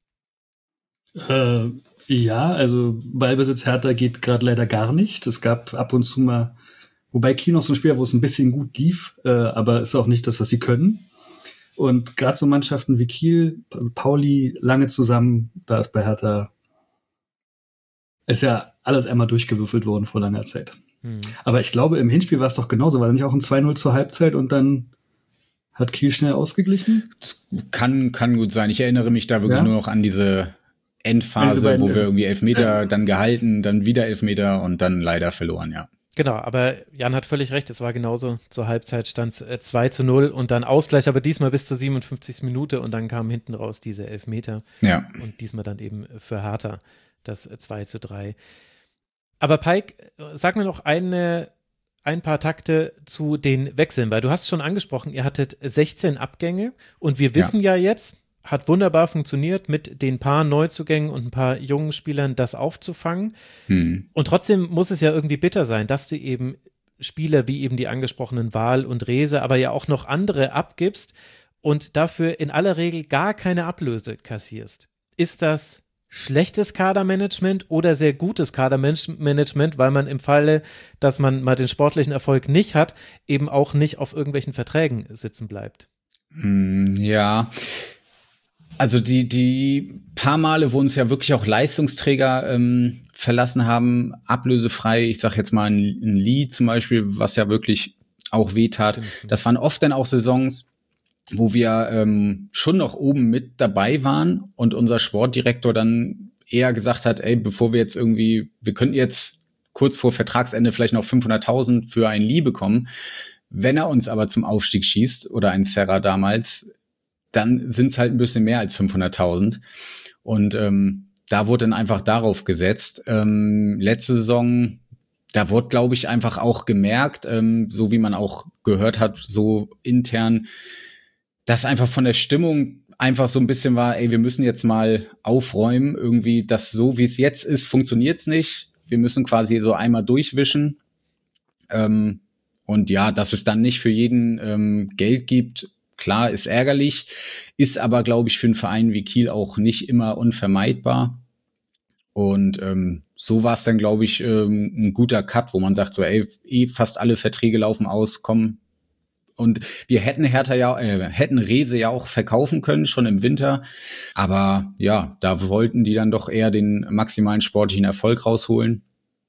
Äh, ja, also Ballbesitz Hertha geht gerade leider gar nicht. Es gab ab und zu mal, wobei Kiel noch so ein Spiel, wo es ein bisschen gut lief, äh, aber ist auch nicht das, was sie können. Und gerade so Mannschaften wie Kiel, Pauli, lange zusammen, da ist bei Hertha, ist ja alles einmal durchgewürfelt worden vor langer Zeit. Hm. Aber ich glaube, im Hinspiel war es doch genauso. War da nicht auch ein zwei null zur Halbzeit und dann hat Kiel schnell ausgeglichen? Das kann, kann gut sein. Ich erinnere mich da wirklich ja? nur noch an diese Endphase, beiden, wo wir irgendwie Elfmeter äh, dann gehalten, dann wieder Elfmeter und dann leider verloren, ja. Genau, aber Jan hat völlig recht, es war genauso. Zur Halbzeit stand es äh, zwei zu null und dann Ausgleich, aber diesmal bis zur siebenundfünfzigsten Minute und dann kamen hinten raus diese Elfmeter. Ja. Und diesmal dann eben für Hertha das äh, zwei zu drei. Aber Paik, sag mir noch eine, ein paar Takte zu den Wechseln, weil du hast schon angesprochen, ihr hattet sechzehn Abgänge und wir wissen ja, ja jetzt, hat wunderbar funktioniert, mit den paar Neuzugängen und ein paar jungen Spielern das aufzufangen. Hm. Und trotzdem muss es ja irgendwie bitter sein, dass du eben Spieler wie eben die angesprochenen Wahl und Reze, aber ja auch noch andere abgibst und dafür in aller Regel gar keine Ablöse kassierst. Ist das schlechtes Kadermanagement oder sehr gutes Kadermanagement, weil man im Falle, dass man mal den sportlichen Erfolg nicht hat, eben auch nicht auf irgendwelchen Verträgen sitzen bleibt? Hm, ja, also die, die paar Male, wo uns ja wirklich auch Leistungsträger ähm, verlassen haben, ablösefrei, ich sag jetzt mal ein, ein Lee zum Beispiel, was ja wirklich auch wehtat. Stimmt. Das waren oft dann auch Saisons, wo wir ähm, schon noch oben mit dabei waren und unser Sportdirektor dann eher gesagt hat, ey, bevor wir jetzt irgendwie, wir könnten jetzt kurz vor Vertragsende vielleicht noch fünfhunderttausend für einen Lee bekommen. Wenn er uns aber zum Aufstieg schießt, oder ein Serra damals, dann sind es halt ein bisschen mehr als fünfhunderttausend. Und ähm, da wurde dann einfach darauf gesetzt. Ähm, letzte Saison, da wurde, glaube ich, einfach auch gemerkt, ähm, so wie man auch gehört hat, so intern, dass einfach von der Stimmung einfach so ein bisschen war, ey, wir müssen jetzt mal aufräumen, irgendwie, dass so wie es jetzt ist, funktioniert's nicht. Wir müssen quasi so einmal durchwischen. Ähm, und ja, dass es dann nicht für jeden ähm, Geld gibt, klar, ist ärgerlich, ist aber, glaube ich, für einen Verein wie Kiel auch nicht immer unvermeidbar. Und ähm, so war es dann, glaube ich, ähm, ein guter Cut, wo man sagt so, ey, eh fast alle Verträge laufen aus, komm. Und wir hätten Hertha ja, äh, hätten Rehse ja auch verkaufen können, schon im Winter. Aber ja, da wollten die dann doch eher den maximalen sportlichen Erfolg rausholen.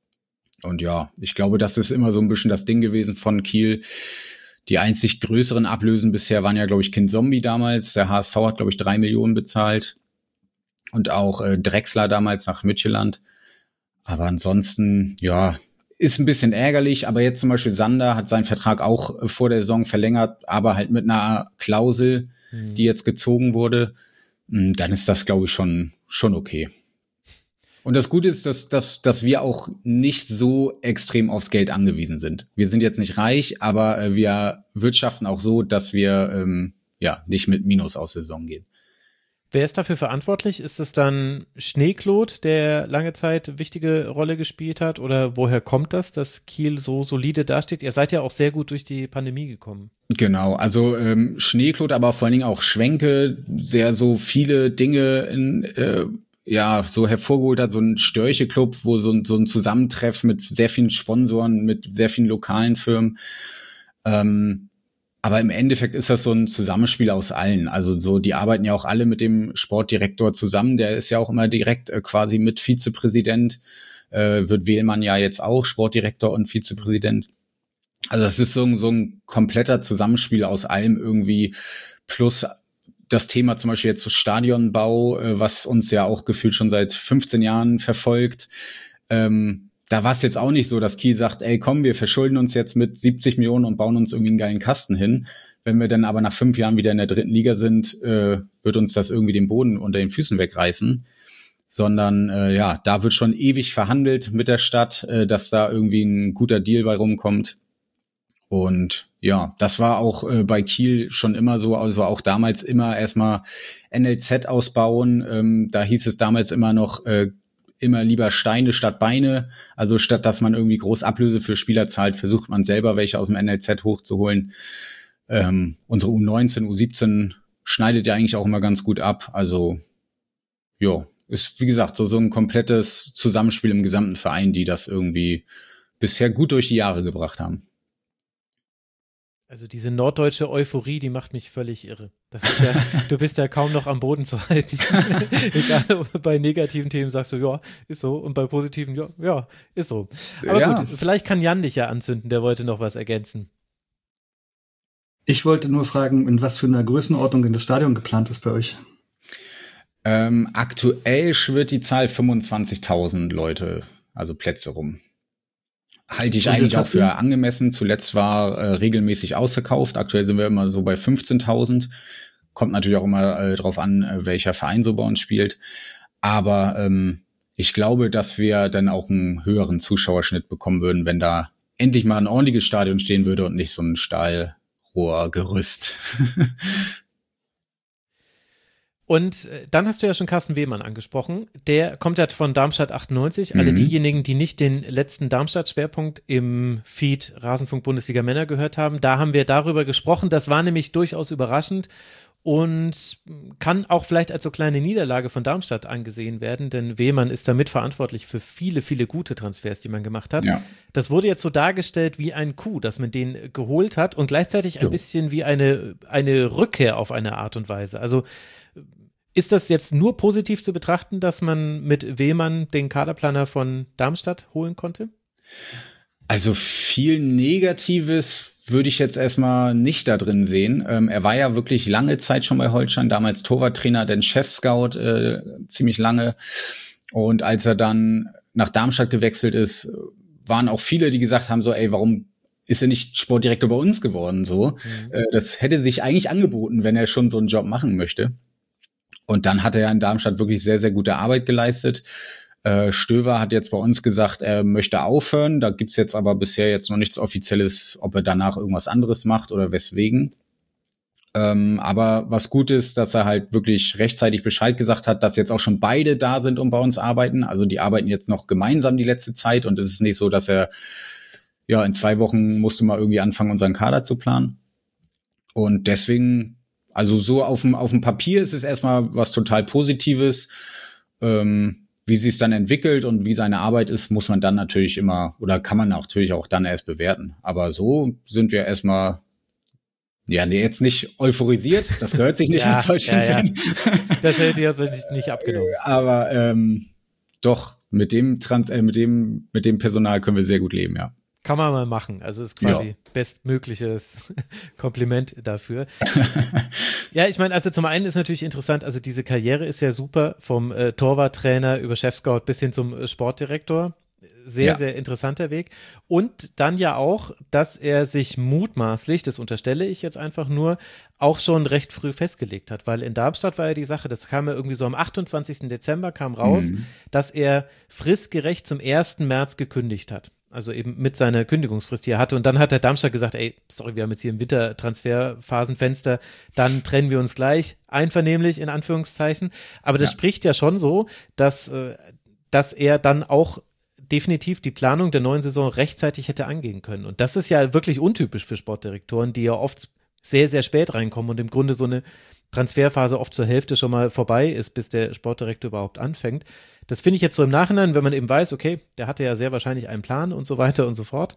Und ja, ich glaube, das ist immer so ein bisschen das Ding gewesen von Kiel. Die einzig größeren Ablösen bisher waren ja, glaube ich, Kind Zombie damals. Der H S V hat, glaube ich, drei Millionen bezahlt. Und auch äh, Drexler damals nach Midtjylland. Aber ansonsten, ja, ist ein bisschen ärgerlich. Aber jetzt zum Beispiel Sander hat seinen Vertrag auch äh, vor der Saison verlängert, aber halt mit einer Klausel, mhm. die jetzt gezogen wurde. Dann ist das, glaube ich, schon schon okay. Und das Gute ist, dass, dass, dass wir auch nicht so extrem aufs Geld angewiesen sind. Wir sind jetzt nicht reich, aber äh, wir wirtschaften auch so, dass wir ähm, ja nicht mit Minus aus der Saison gehen. Wer ist dafür verantwortlich? Ist es dann Schneeklot, der lange Zeit wichtige Rolle gespielt hat? Oder woher kommt das, dass Kiel so solide dasteht? Ihr seid ja auch sehr gut durch die Pandemie gekommen. Genau, also ähm, Schneeklot, aber vor allen Dingen auch Schwenke, sehr so viele Dinge in äh, ja, so hervorgeholt hat, so ein Störche-Club, wo so ein, so ein Zusammentreff mit sehr vielen Sponsoren, mit sehr vielen lokalen Firmen. Ähm, aber im Endeffekt ist das so ein Zusammenspiel aus allen. Also so, die arbeiten ja auch alle mit dem Sportdirektor zusammen. Der ist ja auch immer direkt äh, quasi mit Vizepräsident. Äh, wird Wehlmann ja jetzt auch Sportdirektor und Vizepräsident. Also das ist so ein, so ein kompletter Zusammenspiel aus allem irgendwie, plus das Thema zum Beispiel jetzt Stadionbau, was uns ja auch gefühlt schon seit fünfzehn Jahren verfolgt. Ähm, da war es jetzt auch nicht so, dass Kiel sagt, ey komm, wir verschulden uns jetzt mit siebzig Millionen und bauen uns irgendwie einen geilen Kasten hin. Wenn wir dann aber nach fünf Jahren wieder in der dritten Liga sind, äh, wird uns das irgendwie den Boden unter den Füßen wegreißen. Sondern äh, ja, da wird schon ewig verhandelt mit der Stadt, äh, dass da irgendwie ein guter Deal bei rumkommt. Und ja, das war auch äh, bei Kiel schon immer so, also auch damals immer erstmal N L Z ausbauen. Ähm, da hieß es damals immer noch äh, immer lieber Steine statt Beine. Also statt dass man irgendwie groß Ablöse für Spieler zahlt, versucht man selber welche aus dem N L Z hochzuholen. Ähm, unsere U neunzehn, U siebzehn schneidet ja eigentlich auch immer ganz gut ab. Also ja, ist wie gesagt so so ein komplettes Zusammenspiel im gesamten Verein, die das irgendwie bisher gut durch die Jahre gebracht haben. Also diese norddeutsche Euphorie, die macht mich völlig irre. Das ist ja, du bist ja kaum noch am Boden zu halten. Egal, bei negativen Themen sagst du, ja, ist so. Und bei positiven, ja, ja, ist so. Aber ja. Gut, vielleicht kann Jan dich ja anzünden, der wollte noch was ergänzen. Ich wollte nur fragen, in was für einer Größenordnung in das Stadion geplant ist bei euch? Ähm, aktuell schwirrt die Zahl fünfundzwanzigtausend Leute, also Plätze rum. Halte ich eigentlich auch für angemessen. Zuletzt war äh, regelmäßig ausverkauft. Aktuell sind wir immer so bei fünfzehntausend. Kommt natürlich auch immer äh, drauf an, äh, welcher Verein so bei uns spielt. Aber ähm, ich glaube, dass wir dann auch einen höheren Zuschauerschnitt bekommen würden, wenn da endlich mal ein ordentliches Stadion stehen würde und nicht so ein Stahlrohrgerüst. Und dann hast du ja schon Carsten Wehlmann angesprochen. Der kommt ja von Darmstadt achtundneunzig. Mhm. Alle diejenigen, die nicht den letzten Darmstadt-Schwerpunkt im Feed Rasenfunk Bundesliga Männer gehört haben, da haben wir darüber gesprochen. Das war nämlich durchaus überraschend und kann auch vielleicht als so kleine Niederlage von Darmstadt angesehen werden, denn Wehlmann ist da mitverantwortlich für viele, viele gute Transfers, die man gemacht hat. Ja. Das wurde jetzt so dargestellt wie ein Coup, dass man den geholt hat und gleichzeitig ein ja. bisschen wie eine, eine Rückkehr auf eine Art und Weise. Also ist das jetzt nur positiv zu betrachten, dass man mit Wehlmann den Kaderplaner von Darmstadt holen konnte? Also viel Negatives würde ich jetzt erstmal nicht da drin sehen. Ähm, er war ja wirklich lange Zeit schon bei Holstein, damals Torwarttrainer, dann Chef-Scout, äh, ziemlich lange. Und als er dann nach Darmstadt gewechselt ist, waren auch viele, die gesagt haben so, ey, warum ist er nicht Sportdirektor bei uns geworden? So, mhm. äh, das hätte sich eigentlich angeboten, wenn er schon so einen Job machen möchte. Und dann hat er ja in Darmstadt wirklich sehr, sehr gute Arbeit geleistet. Äh, Stöver hat jetzt bei uns gesagt, er möchte aufhören. Da gibt's jetzt aber bisher jetzt noch nichts Offizielles, ob er danach irgendwas anderes macht oder weswegen. Ähm, aber was gut ist, dass er halt wirklich rechtzeitig Bescheid gesagt hat, dass jetzt auch schon beide da sind und bei uns arbeiten. Also die arbeiten jetzt noch gemeinsam die letzte Zeit und es ist nicht so, dass er, ja, in zwei Wochen musste mal irgendwie anfangen, unseren Kader zu planen. Und deswegen, also so auf dem, auf dem Papier ist es erstmal was total Positives. Ähm, wie sie es dann entwickelt und wie seine Arbeit ist, muss man dann natürlich immer, oder kann man natürlich auch dann erst bewerten. Aber so sind wir erstmal Ja, nee, jetzt nicht euphorisiert, das gehört sich nicht ja, als solchen ja, ja. Fan. Das hätte ich also nicht, nicht abgenommen. Aber ähm, doch, mit dem, Trans äh, mit, dem, mit dem Personal können wir sehr gut leben, ja. Kann man mal machen, also ist quasi ja. bestmögliches Kompliment dafür. Ja, ich meine, also zum einen ist natürlich interessant, also diese Karriere ist ja super, vom äh, Torwarttrainer über Chefscout bis hin zum äh, Sportdirektor. Sehr, ja. sehr interessanter Weg. Und dann ja auch, dass er sich mutmaßlich, das unterstelle ich jetzt einfach nur, auch schon recht früh festgelegt hat, weil in Darmstadt war ja die Sache, das kam ja irgendwie so am achtundzwanzigsten Dezember kam raus, mhm. dass er fristgerecht zum ersten März gekündigt hat. Also eben mit seiner Kündigungsfrist, die er hatte. Und dann hat der Darmstadt gesagt, ey, sorry, wir haben jetzt hier ein Wintertransferphasenfenster, dann trennen wir uns gleich, einvernehmlich in Anführungszeichen. Aber das ja. spricht ja schon so, dass, dass er dann auch definitiv die Planung der neuen Saison rechtzeitig hätte angehen können. Und das ist ja wirklich untypisch für Sportdirektoren, die ja oft sehr, sehr spät reinkommen und im Grunde so eine Transferphase oft zur Hälfte schon mal vorbei ist, bis der Sportdirektor überhaupt anfängt. Das finde ich jetzt so im Nachhinein, wenn man eben weiß, okay, der hatte ja sehr wahrscheinlich einen Plan und so weiter und so fort.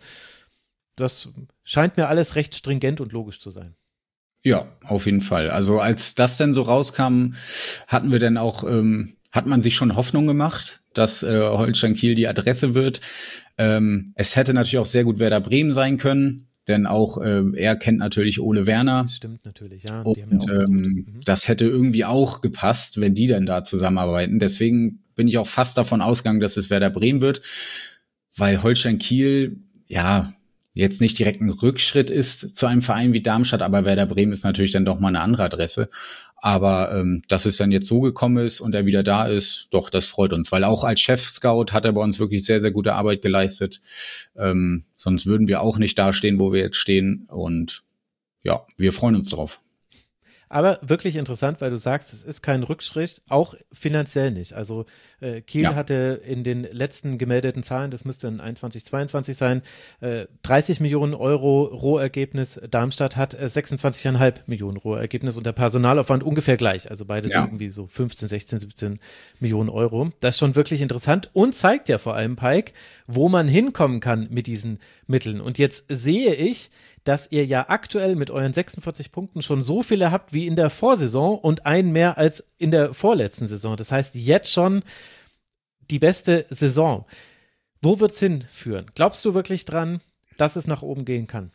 Das scheint mir alles recht stringent und logisch zu sein. Ja, auf jeden Fall. Also als das denn so rauskam, hatten wir dann auch, ähm, hat man sich schon Hoffnung gemacht, dass äh, Holstein Kiel die Adresse wird. Ähm, es hätte natürlich auch sehr gut Werder Bremen sein können, denn auch äh, er kennt natürlich Ole Werner. Stimmt natürlich, ja. Und die haben ja auch ähm, mhm. das hätte irgendwie auch gepasst, wenn die dann da zusammenarbeiten. Deswegen bin ich auch fast davon ausgegangen, dass es Werder Bremen wird, weil Holstein Kiel, ja, jetzt nicht direkt ein Rückschritt ist zu einem Verein wie Darmstadt, aber Werder Bremen ist natürlich dann doch mal eine andere Adresse. Aber ähm, dass es dann jetzt so gekommen ist und er wieder da ist, doch, das freut uns. Weil auch als Chef-Scout hat er bei uns wirklich sehr, sehr gute Arbeit geleistet. Ähm, sonst würden wir auch nicht da stehen, wo wir jetzt stehen. Und ja, wir freuen uns drauf. Aber wirklich interessant, weil du sagst, es ist kein Rückschritt, auch finanziell nicht. Also äh, Kiel ja. hatte in den letzten gemeldeten Zahlen, das müsste in einundzwanzig, zweiundzwanzig sein, äh, dreißig Millionen Euro Rohergebnis. Darmstadt hat äh, sechsundzwanzig Komma fünf Millionen Rohergebnis und der Personalaufwand ungefähr gleich. Also beide ja. sind irgendwie so fünfzehn, sechzehn, siebzehn Millionen Euro. Das ist schon wirklich interessant und zeigt ja vor allem, Pike, wo man hinkommen kann mit diesen Mitteln. Und jetzt sehe ich, dass ihr ja aktuell mit euren sechsundvierzig Punkten schon so viele habt wie in der Vorsaison und einen mehr als in der vorletzten Saison. Das heißt, jetzt schon die beste Saison. Wo wird's hinführen? Glaubst du wirklich dran, dass es nach oben gehen kann?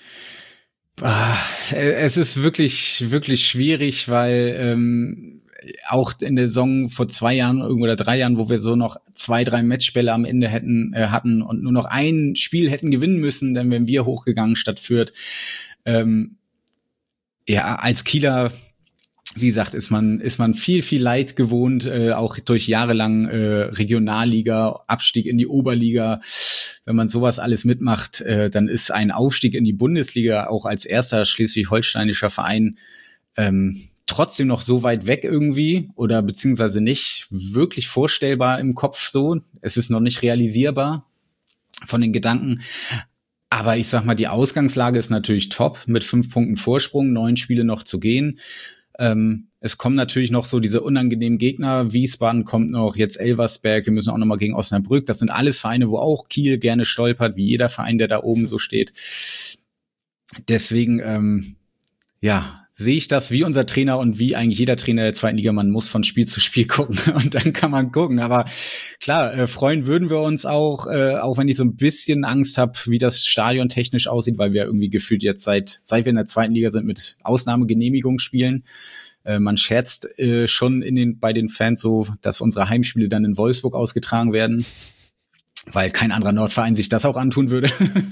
Es ist wirklich, wirklich schwierig, weil ähm, auch in der Saison vor zwei Jahren oder drei Jahren, wo wir so noch zwei, drei Matchbälle am Ende hätten äh, hatten und nur noch ein Spiel hätten gewinnen müssen, dann wären wir hochgegangen statt Fürth. Ähm, ja, als Kieler, wie gesagt, ist man ist man viel, viel Leid gewohnt, äh, auch durch jahrelang äh, Regionalliga, Abstieg in die Oberliga. Wenn man sowas alles mitmacht, äh, dann ist ein Aufstieg in die Bundesliga auch als erster schleswig-holsteinischer Verein ähm, trotzdem noch so weit weg irgendwie oder beziehungsweise nicht wirklich vorstellbar im Kopf so. Es ist noch nicht realisierbar von den Gedanken. Aber ich sag mal, die Ausgangslage ist natürlich top mit fünf Punkten Vorsprung, neun Spiele noch zu gehen. Ähm, es kommen natürlich noch so diese unangenehmen Gegner. Wiesbaden kommt noch, jetzt Elversberg. Wir müssen auch noch mal gegen Osnabrück. Das sind alles Vereine, wo auch Kiel gerne stolpert, wie jeder Verein, der da oben so steht. Deswegen, ähm, ja, sehe ich das wie unser Trainer und wie eigentlich jeder Trainer der zweiten Liga, man muss von Spiel zu Spiel gucken und dann kann man gucken. Aber klar, äh, freuen würden wir uns auch, äh, auch wenn ich so ein bisschen Angst habe, wie das Stadion technisch aussieht, weil wir irgendwie gefühlt jetzt seit, seit wir in der zweiten Liga sind, mit Ausnahmegenehmigung spielen. Äh, man scherzt äh, schon in den, bei den Fans so, dass unsere Heimspiele dann in Wolfsburg ausgetragen werden, weil kein anderer Nordverein sich das auch antun würde.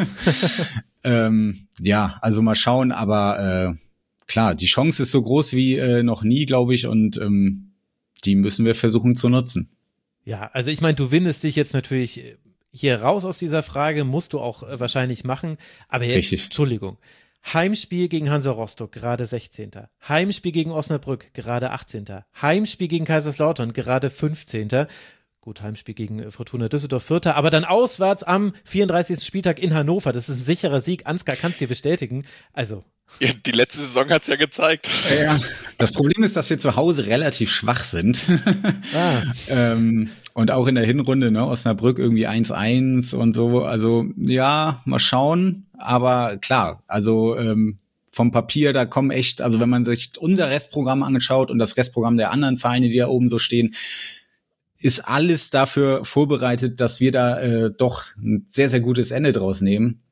ähm, ja, also mal schauen, aber äh, klar, die Chance ist so groß wie äh, noch nie, glaube ich, und ähm, die müssen wir versuchen zu nutzen. Ja, also ich meine, du windest dich jetzt natürlich hier raus aus dieser Frage, musst du auch äh, wahrscheinlich machen, aber jetzt, Richtig. Entschuldigung, Heimspiel gegen Hansa Rostock, gerade sechzehnter Heimspiel gegen Osnabrück, gerade achtzehnter Heimspiel gegen Kaiserslautern, gerade fünfzehnter Gut, Heimspiel gegen Fortuna Düsseldorf, Vierter, aber dann auswärts am vierunddreißigsten Spieltag in Hannover. Das ist ein sicherer Sieg. Ansgar, kannst du dir bestätigen? Also. Ja, die letzte Saison hat's ja gezeigt. Ja, das Problem ist, dass wir zu Hause relativ schwach sind. Ah. ähm, und auch in der Hinrunde, ne, Osnabrück irgendwie eins eins und so. Also, ja, mal schauen. Aber klar, also, ähm, vom Papier, da kommen echt, also wenn man sich unser Restprogramm anschaut und das Restprogramm der anderen Vereine, die da oben so stehen, ist alles dafür vorbereitet, dass wir da äh, doch ein sehr, sehr gutes Ende draus nehmen.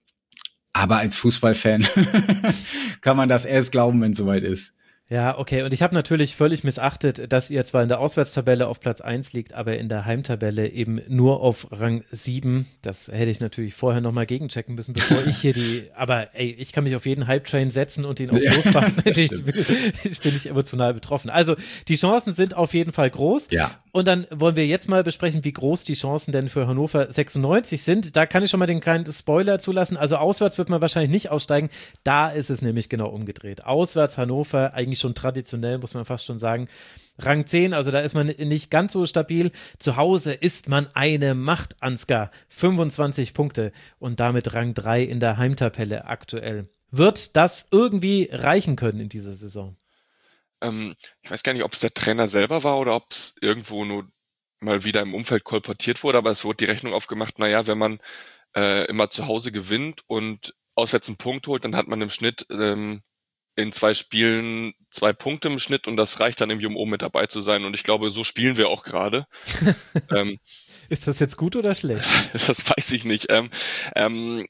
Aber als Fußballfan kann man das erst glauben, wenn es soweit ist. Ja, okay. Und ich habe natürlich völlig missachtet, dass ihr zwar in der Auswärtstabelle auf Platz eins liegt, aber in der Heimtabelle eben nur auf Rang sieben. Das hätte ich natürlich vorher nochmal gegenchecken müssen, bevor ich hier die, aber ey, ich kann mich auf jeden Hype-Train setzen und ihn auch Ja, losfahren. Ich stimmt. bin, ich bin nicht emotional betroffen. Also die Chancen sind auf jeden Fall groß. Ja. Und dann wollen wir jetzt mal besprechen, wie groß die Chancen denn für Hannover sechsundneunzig sind. Da kann ich schon mal den kleinen Spoiler zulassen. Also auswärts wird man wahrscheinlich nicht aussteigen. Da ist es nämlich genau umgedreht. Auswärts Hannover, eigentlich schon traditionell, muss man fast schon sagen. Rang zehn, also da ist man nicht ganz so stabil. Zu Hause ist man eine Macht, Ansgar. fünfundzwanzig Punkte und damit Rang drei in der Heimtabelle aktuell. Wird das irgendwie reichen können in dieser Saison? Ähm, ich weiß gar nicht, ob es der Trainer selber war oder ob es irgendwo nur mal wieder im Umfeld kolportiert wurde, aber es wurde die Rechnung aufgemacht, naja, wenn man äh, immer zu Hause gewinnt und auswärts einen Punkt holt, dann hat man im Schnitt ähm, in zwei Spielen zwei Punkte im Schnitt und das reicht dann irgendwie, um oben mit dabei zu sein. Und ich glaube, so spielen wir auch gerade. ähm, Ist das jetzt gut oder schlecht? das weiß ich nicht. Ähm, ähm,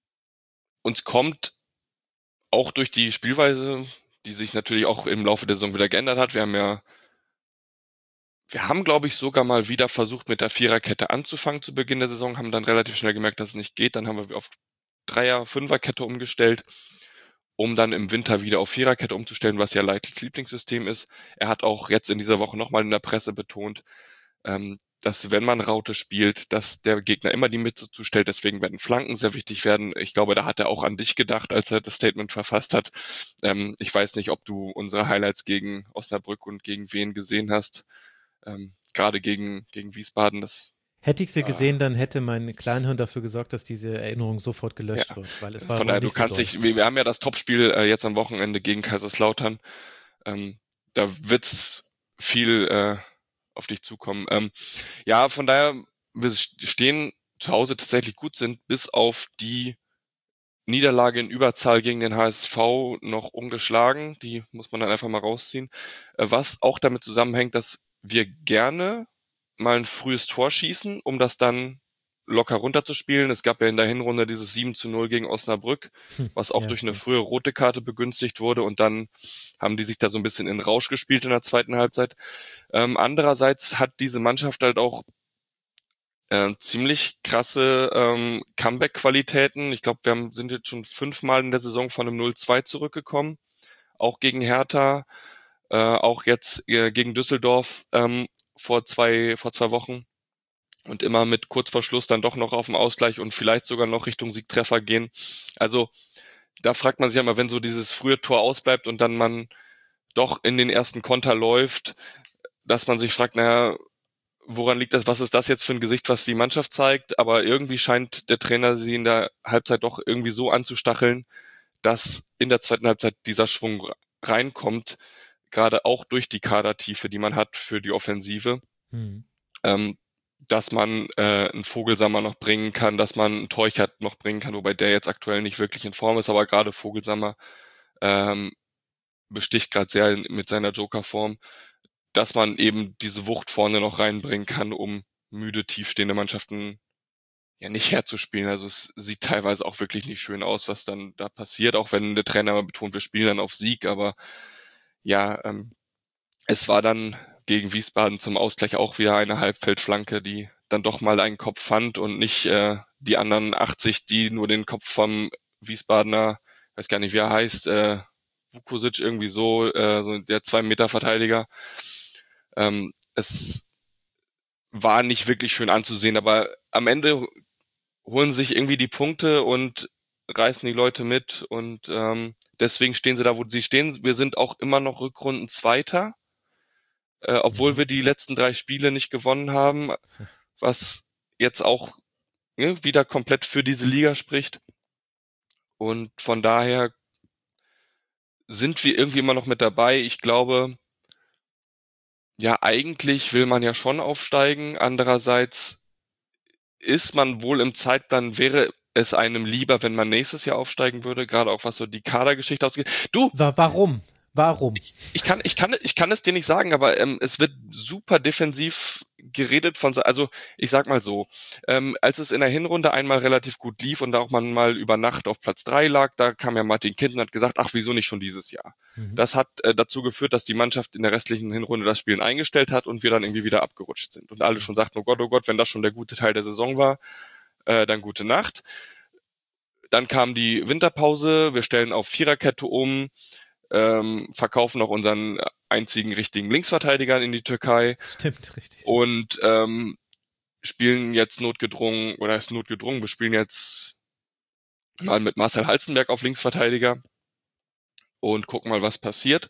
uns kommt auch durch die Spielweise, die sich natürlich auch im Laufe der Saison wieder geändert hat. Wir haben ja, wir haben, glaube ich, sogar mal wieder versucht, mit der Viererkette anzufangen zu Beginn der Saison, haben dann relativ schnell gemerkt, dass es nicht geht. Dann haben wir auf Dreier-, Fünferkette umgestellt, um dann im Winter wieder auf Viererkette umzustellen, was ja Leitls Lieblingssystem ist. Er hat auch jetzt in dieser Woche nochmal in der Presse betont, ähm, dass wenn man Raute spielt, dass der Gegner immer die Mitte zustellt. Deswegen werden Flanken sehr wichtig werden. Ich glaube, da hat er auch an dich gedacht, als er das Statement verfasst hat. Ähm, ich weiß nicht, ob du unsere Highlights gegen Osnabrück und gegen Wien gesehen hast. Ähm, gerade gegen, gegen Wiesbaden. Das Hätte ich sie gesehen, dann hätte mein Kleinhirn dafür gesorgt, dass diese Erinnerung sofort gelöscht Ja. wird, weil es war Von daher, du nicht kannst so dich, wir, wir haben ja das Topspiel äh, jetzt am Wochenende gegen Kaiserslautern. Ähm, da wird's viel äh, auf dich zukommen. Ähm, ja, von daher, wir stehen zu Hause tatsächlich gut, sind bis auf die Niederlage in Überzahl gegen den H S V noch ungeschlagen. Die muss man dann einfach mal rausziehen. Äh, was auch damit zusammenhängt, dass wir gerne mal ein frühes Tor schießen, um das dann locker runterzuspielen. Es gab ja in der Hinrunde dieses sieben zu null gegen Osnabrück, was auch ja, durch eine stimmt. frühe rote Karte begünstigt wurde und dann haben die sich da so ein bisschen in Rausch gespielt in der zweiten Halbzeit. Ähm, andererseits hat diese Mannschaft halt auch äh, ziemlich krasse ähm, Comeback-Qualitäten. Ich glaube, wir haben, sind jetzt schon fünfmal in der Saison von einem null zwei zurückgekommen, auch gegen Hertha, äh, auch jetzt äh, gegen Düsseldorf ähm, vor zwei vor zwei Wochen. Und immer mit kurz vor Schluss dann doch noch auf den Ausgleich und vielleicht sogar noch Richtung Siegtreffer gehen. Also da fragt man sich ja mal, wenn so dieses frühe Tor ausbleibt und dann man doch in den ersten Konter läuft, dass man sich fragt, naja, woran liegt das, was ist das jetzt für ein Gesicht, was die Mannschaft zeigt? Aber irgendwie scheint der Trainer sie in der Halbzeit doch irgendwie so anzustacheln, dass in der zweiten Halbzeit dieser Schwung reinkommt, gerade auch durch die Kadertiefe, die man hat für die Offensive. Hm. Ähm, dass man äh, einen Vogelsammer noch bringen kann, dass man einen Teuchert noch bringen kann, wobei der jetzt aktuell nicht wirklich in Form ist, aber gerade Vogelsammer ähm, besticht gerade sehr mit seiner Joker-Form, dass man eben diese Wucht vorne noch reinbringen kann, um müde, tiefstehende Mannschaften ja nicht herzuspielen. Also es sieht teilweise auch wirklich nicht schön aus, was dann da passiert, auch wenn der Trainer mal betont, wir spielen dann auf Sieg, aber ja, ähm, es war dann gegen Wiesbaden zum Ausgleich auch wieder eine Halbfeldflanke, die dann doch mal einen Kopf fand und nicht äh, die anderen achtzig, die nur den Kopf vom Wiesbadener, weiß gar nicht, wie er heißt, äh, Vukusic irgendwie so, äh, so der zwei-Meter-Verteidiger. Ähm, es war nicht wirklich schön anzusehen, aber am Ende holen sich irgendwie die Punkte und reißen die Leute mit und ähm, deswegen stehen sie da, wo sie stehen. Wir sind auch immer noch Rückrunden-Zweiter, äh, obwohl wir die letzten drei Spiele nicht gewonnen haben, was jetzt auch ne, wieder komplett für diese Liga spricht. Und von daher sind wir irgendwie immer noch mit dabei. Ich glaube, ja, eigentlich will man ja schon aufsteigen. Andererseits ist man wohl im Zeitplan, wäre es einem lieber, wenn man nächstes Jahr aufsteigen würde, gerade auch was so die Kadergeschichte ausgeht. Du! Warum? Warum? Ich, ich kann, ich kann, ich kann es dir nicht sagen, aber ähm, es wird super defensiv geredet von, also ich sag mal so, ähm, als es in der Hinrunde einmal relativ gut lief und auch man mal über Nacht auf Platz drei lag, da kam ja Martin Kind und hat gesagt, ach, wieso nicht schon dieses Jahr? Mhm. Das hat äh, dazu geführt, dass die Mannschaft in der restlichen Hinrunde das Spielen eingestellt hat und wir dann irgendwie wieder abgerutscht sind. Und alle schon sagten, oh Gott, oh Gott, wenn das schon der gute Teil der Saison war, äh, dann gute Nacht. Dann kam die Winterpause, wir stellen auf Viererkette um, ähm, verkaufen noch unseren einzigen richtigen Linksverteidiger in die Türkei. Stimmt, richtig. Und ähm, spielen jetzt notgedrungen, oder ist notgedrungen, wir spielen jetzt mal mit Marcel Halzenberg auf Linksverteidiger und gucken mal, was passiert.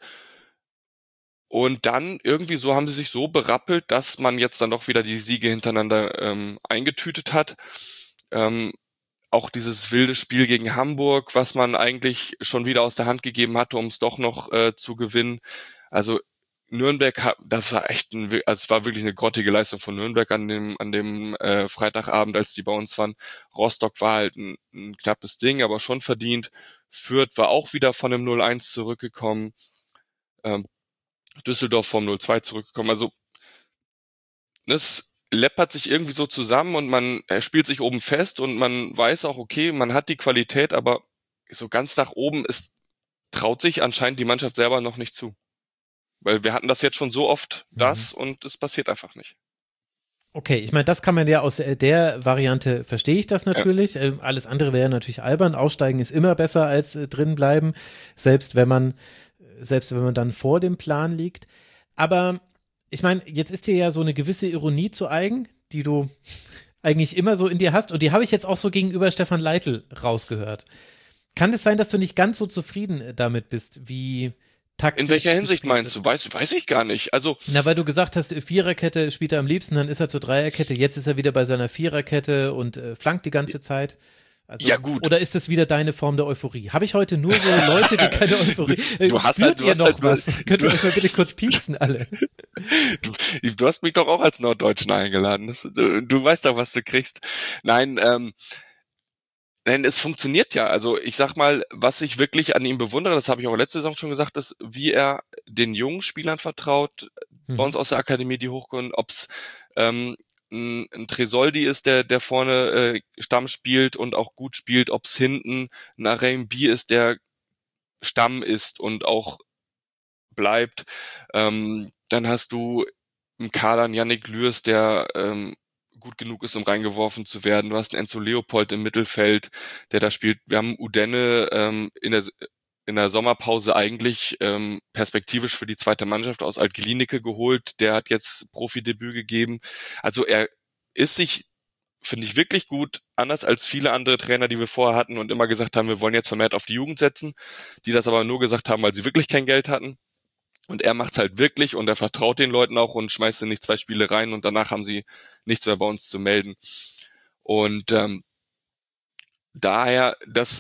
Und dann irgendwie so haben sie sich so berappelt, dass man jetzt dann doch wieder die Siege hintereinander ähm, eingetütet hat. Ähm, Auch dieses wilde Spiel gegen Hamburg, was man eigentlich schon wieder aus der Hand gegeben hatte, um es doch noch äh, zu gewinnen. Also Nürnberg, das war echt, ein, also es war wirklich eine grottige Leistung von Nürnberg an dem an dem äh, Freitagabend, als die bei uns waren. Rostock war halt ein, ein knappes Ding, aber schon verdient. Fürth war auch wieder von einem null eins zurückgekommen. Ähm, Düsseldorf vom null zwei zurückgekommen. Also das läppert sich irgendwie so zusammen und man er spielt sich oben fest und man weiß auch, okay, man hat die Qualität, aber so ganz nach oben ist, traut sich anscheinend die Mannschaft selber noch nicht zu. Weil wir hatten das jetzt schon so oft, das, mhm. und es passiert einfach nicht. Okay, ich meine, das kann man ja aus der Variante, verstehe ich das natürlich. Ja. Alles andere wäre natürlich albern. Aufsteigen ist immer besser als äh, drin bleiben, selbst wenn man, selbst wenn man dann vor dem Plan liegt. Aber ich meine, jetzt ist dir ja so eine gewisse Ironie zu eigen, die du eigentlich immer so in dir hast. Und die habe ich jetzt auch so gegenüber Stefan Leitl rausgehört. Kann es sein, dass du nicht ganz so zufrieden damit bist, wie taktisch? In welcher Hinsicht meinst du? Weiß, weiß ich gar nicht. Also Na, weil du gesagt hast, Viererkette spielt er am liebsten, dann ist er zur Dreierkette. Jetzt ist er wieder bei seiner Viererkette und äh, flankt die ganze Zeit. Also, ja, gut. Oder ist das wieder deine Form der Euphorie? Habe ich heute nur so Leute, die keine Euphorie Du, du hast halt, du ihr hast noch halt, was? Könnt ihr euch mal bitte kurz pieksen, alle? Du, du hast mich doch auch als Norddeutschen eingeladen. Das, du, du weißt doch, was du kriegst. Nein, ähm, nein, es funktioniert ja. Also ich sag mal, was ich wirklich an ihm bewundere, das habe ich auch letzte Saison schon gesagt, ist, wie er den jungen Spielern vertraut, hm. bei uns aus der Akademie, die hochkommen, ob's ähm, ein, ein Tresoldi ist, der der vorne äh, Stamm spielt und auch gut spielt, ob's hinten ein Arembi ist, der Stamm ist und auch bleibt. Ähm, dann hast du im Kader einen Yannick Lürs, der ähm, gut genug ist, um reingeworfen zu werden. Du hast einen Enzo Leopold im Mittelfeld, der da spielt. Wir haben Udenne ähm, in der in der Sommerpause eigentlich ähm, perspektivisch für die zweite Mannschaft aus Alt-Glienicke geholt. Der hat jetzt Profidebüt gegeben. Also er ist sich, finde ich, wirklich gut, anders als viele andere Trainer, die wir vorher hatten und immer gesagt haben, wir wollen jetzt vermehrt auf die Jugend setzen, die das aber nur gesagt haben, weil sie wirklich kein Geld hatten. Und er macht's halt wirklich und er vertraut den Leuten auch und schmeißt nicht zwei Spiele rein und danach haben sie nichts mehr bei uns zu melden. Und ähm, daher, das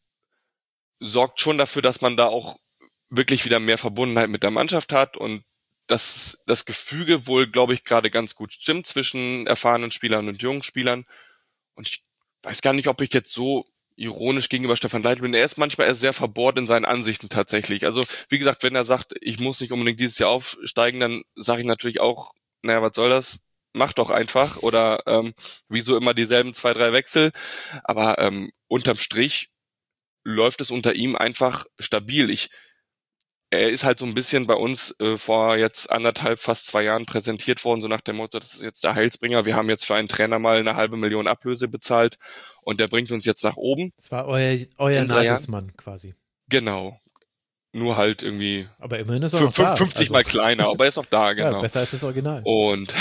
sorgt schon dafür, dass man da auch wirklich wieder mehr Verbundenheit mit der Mannschaft hat und dass das Gefüge wohl, glaube ich, gerade ganz gut stimmt zwischen erfahrenen Spielern und jungen Spielern. Und ich weiß gar nicht, ob ich jetzt so ironisch gegenüber Stefan Leitl bin. Er ist manchmal erst sehr verbohrt in seinen Ansichten tatsächlich. Also wie gesagt, wenn er sagt, ich muss nicht unbedingt dieses Jahr aufsteigen, dann sage ich natürlich auch, naja, was soll das? Mach doch einfach. Oder ähm, wieso immer dieselben zwei, drei Wechsel. Aber ähm, unterm Strich läuft es unter ihm einfach stabil. Ich er ist halt so ein bisschen bei uns äh, vor jetzt anderthalb, fast zwei Jahren präsentiert worden, so nach dem Motto, das ist jetzt der Heilsbringer. Wir haben jetzt für einen Trainer mal eine halbe Million Ablöse bezahlt und der bringt uns jetzt nach oben. Das war euer, euer Nagelsmann quasi. Genau. Nur halt irgendwie aber immerhin ist er noch da. fünfzig Mal also, kleiner, aber er ist noch da, genau. Ja, besser als das Original. Und,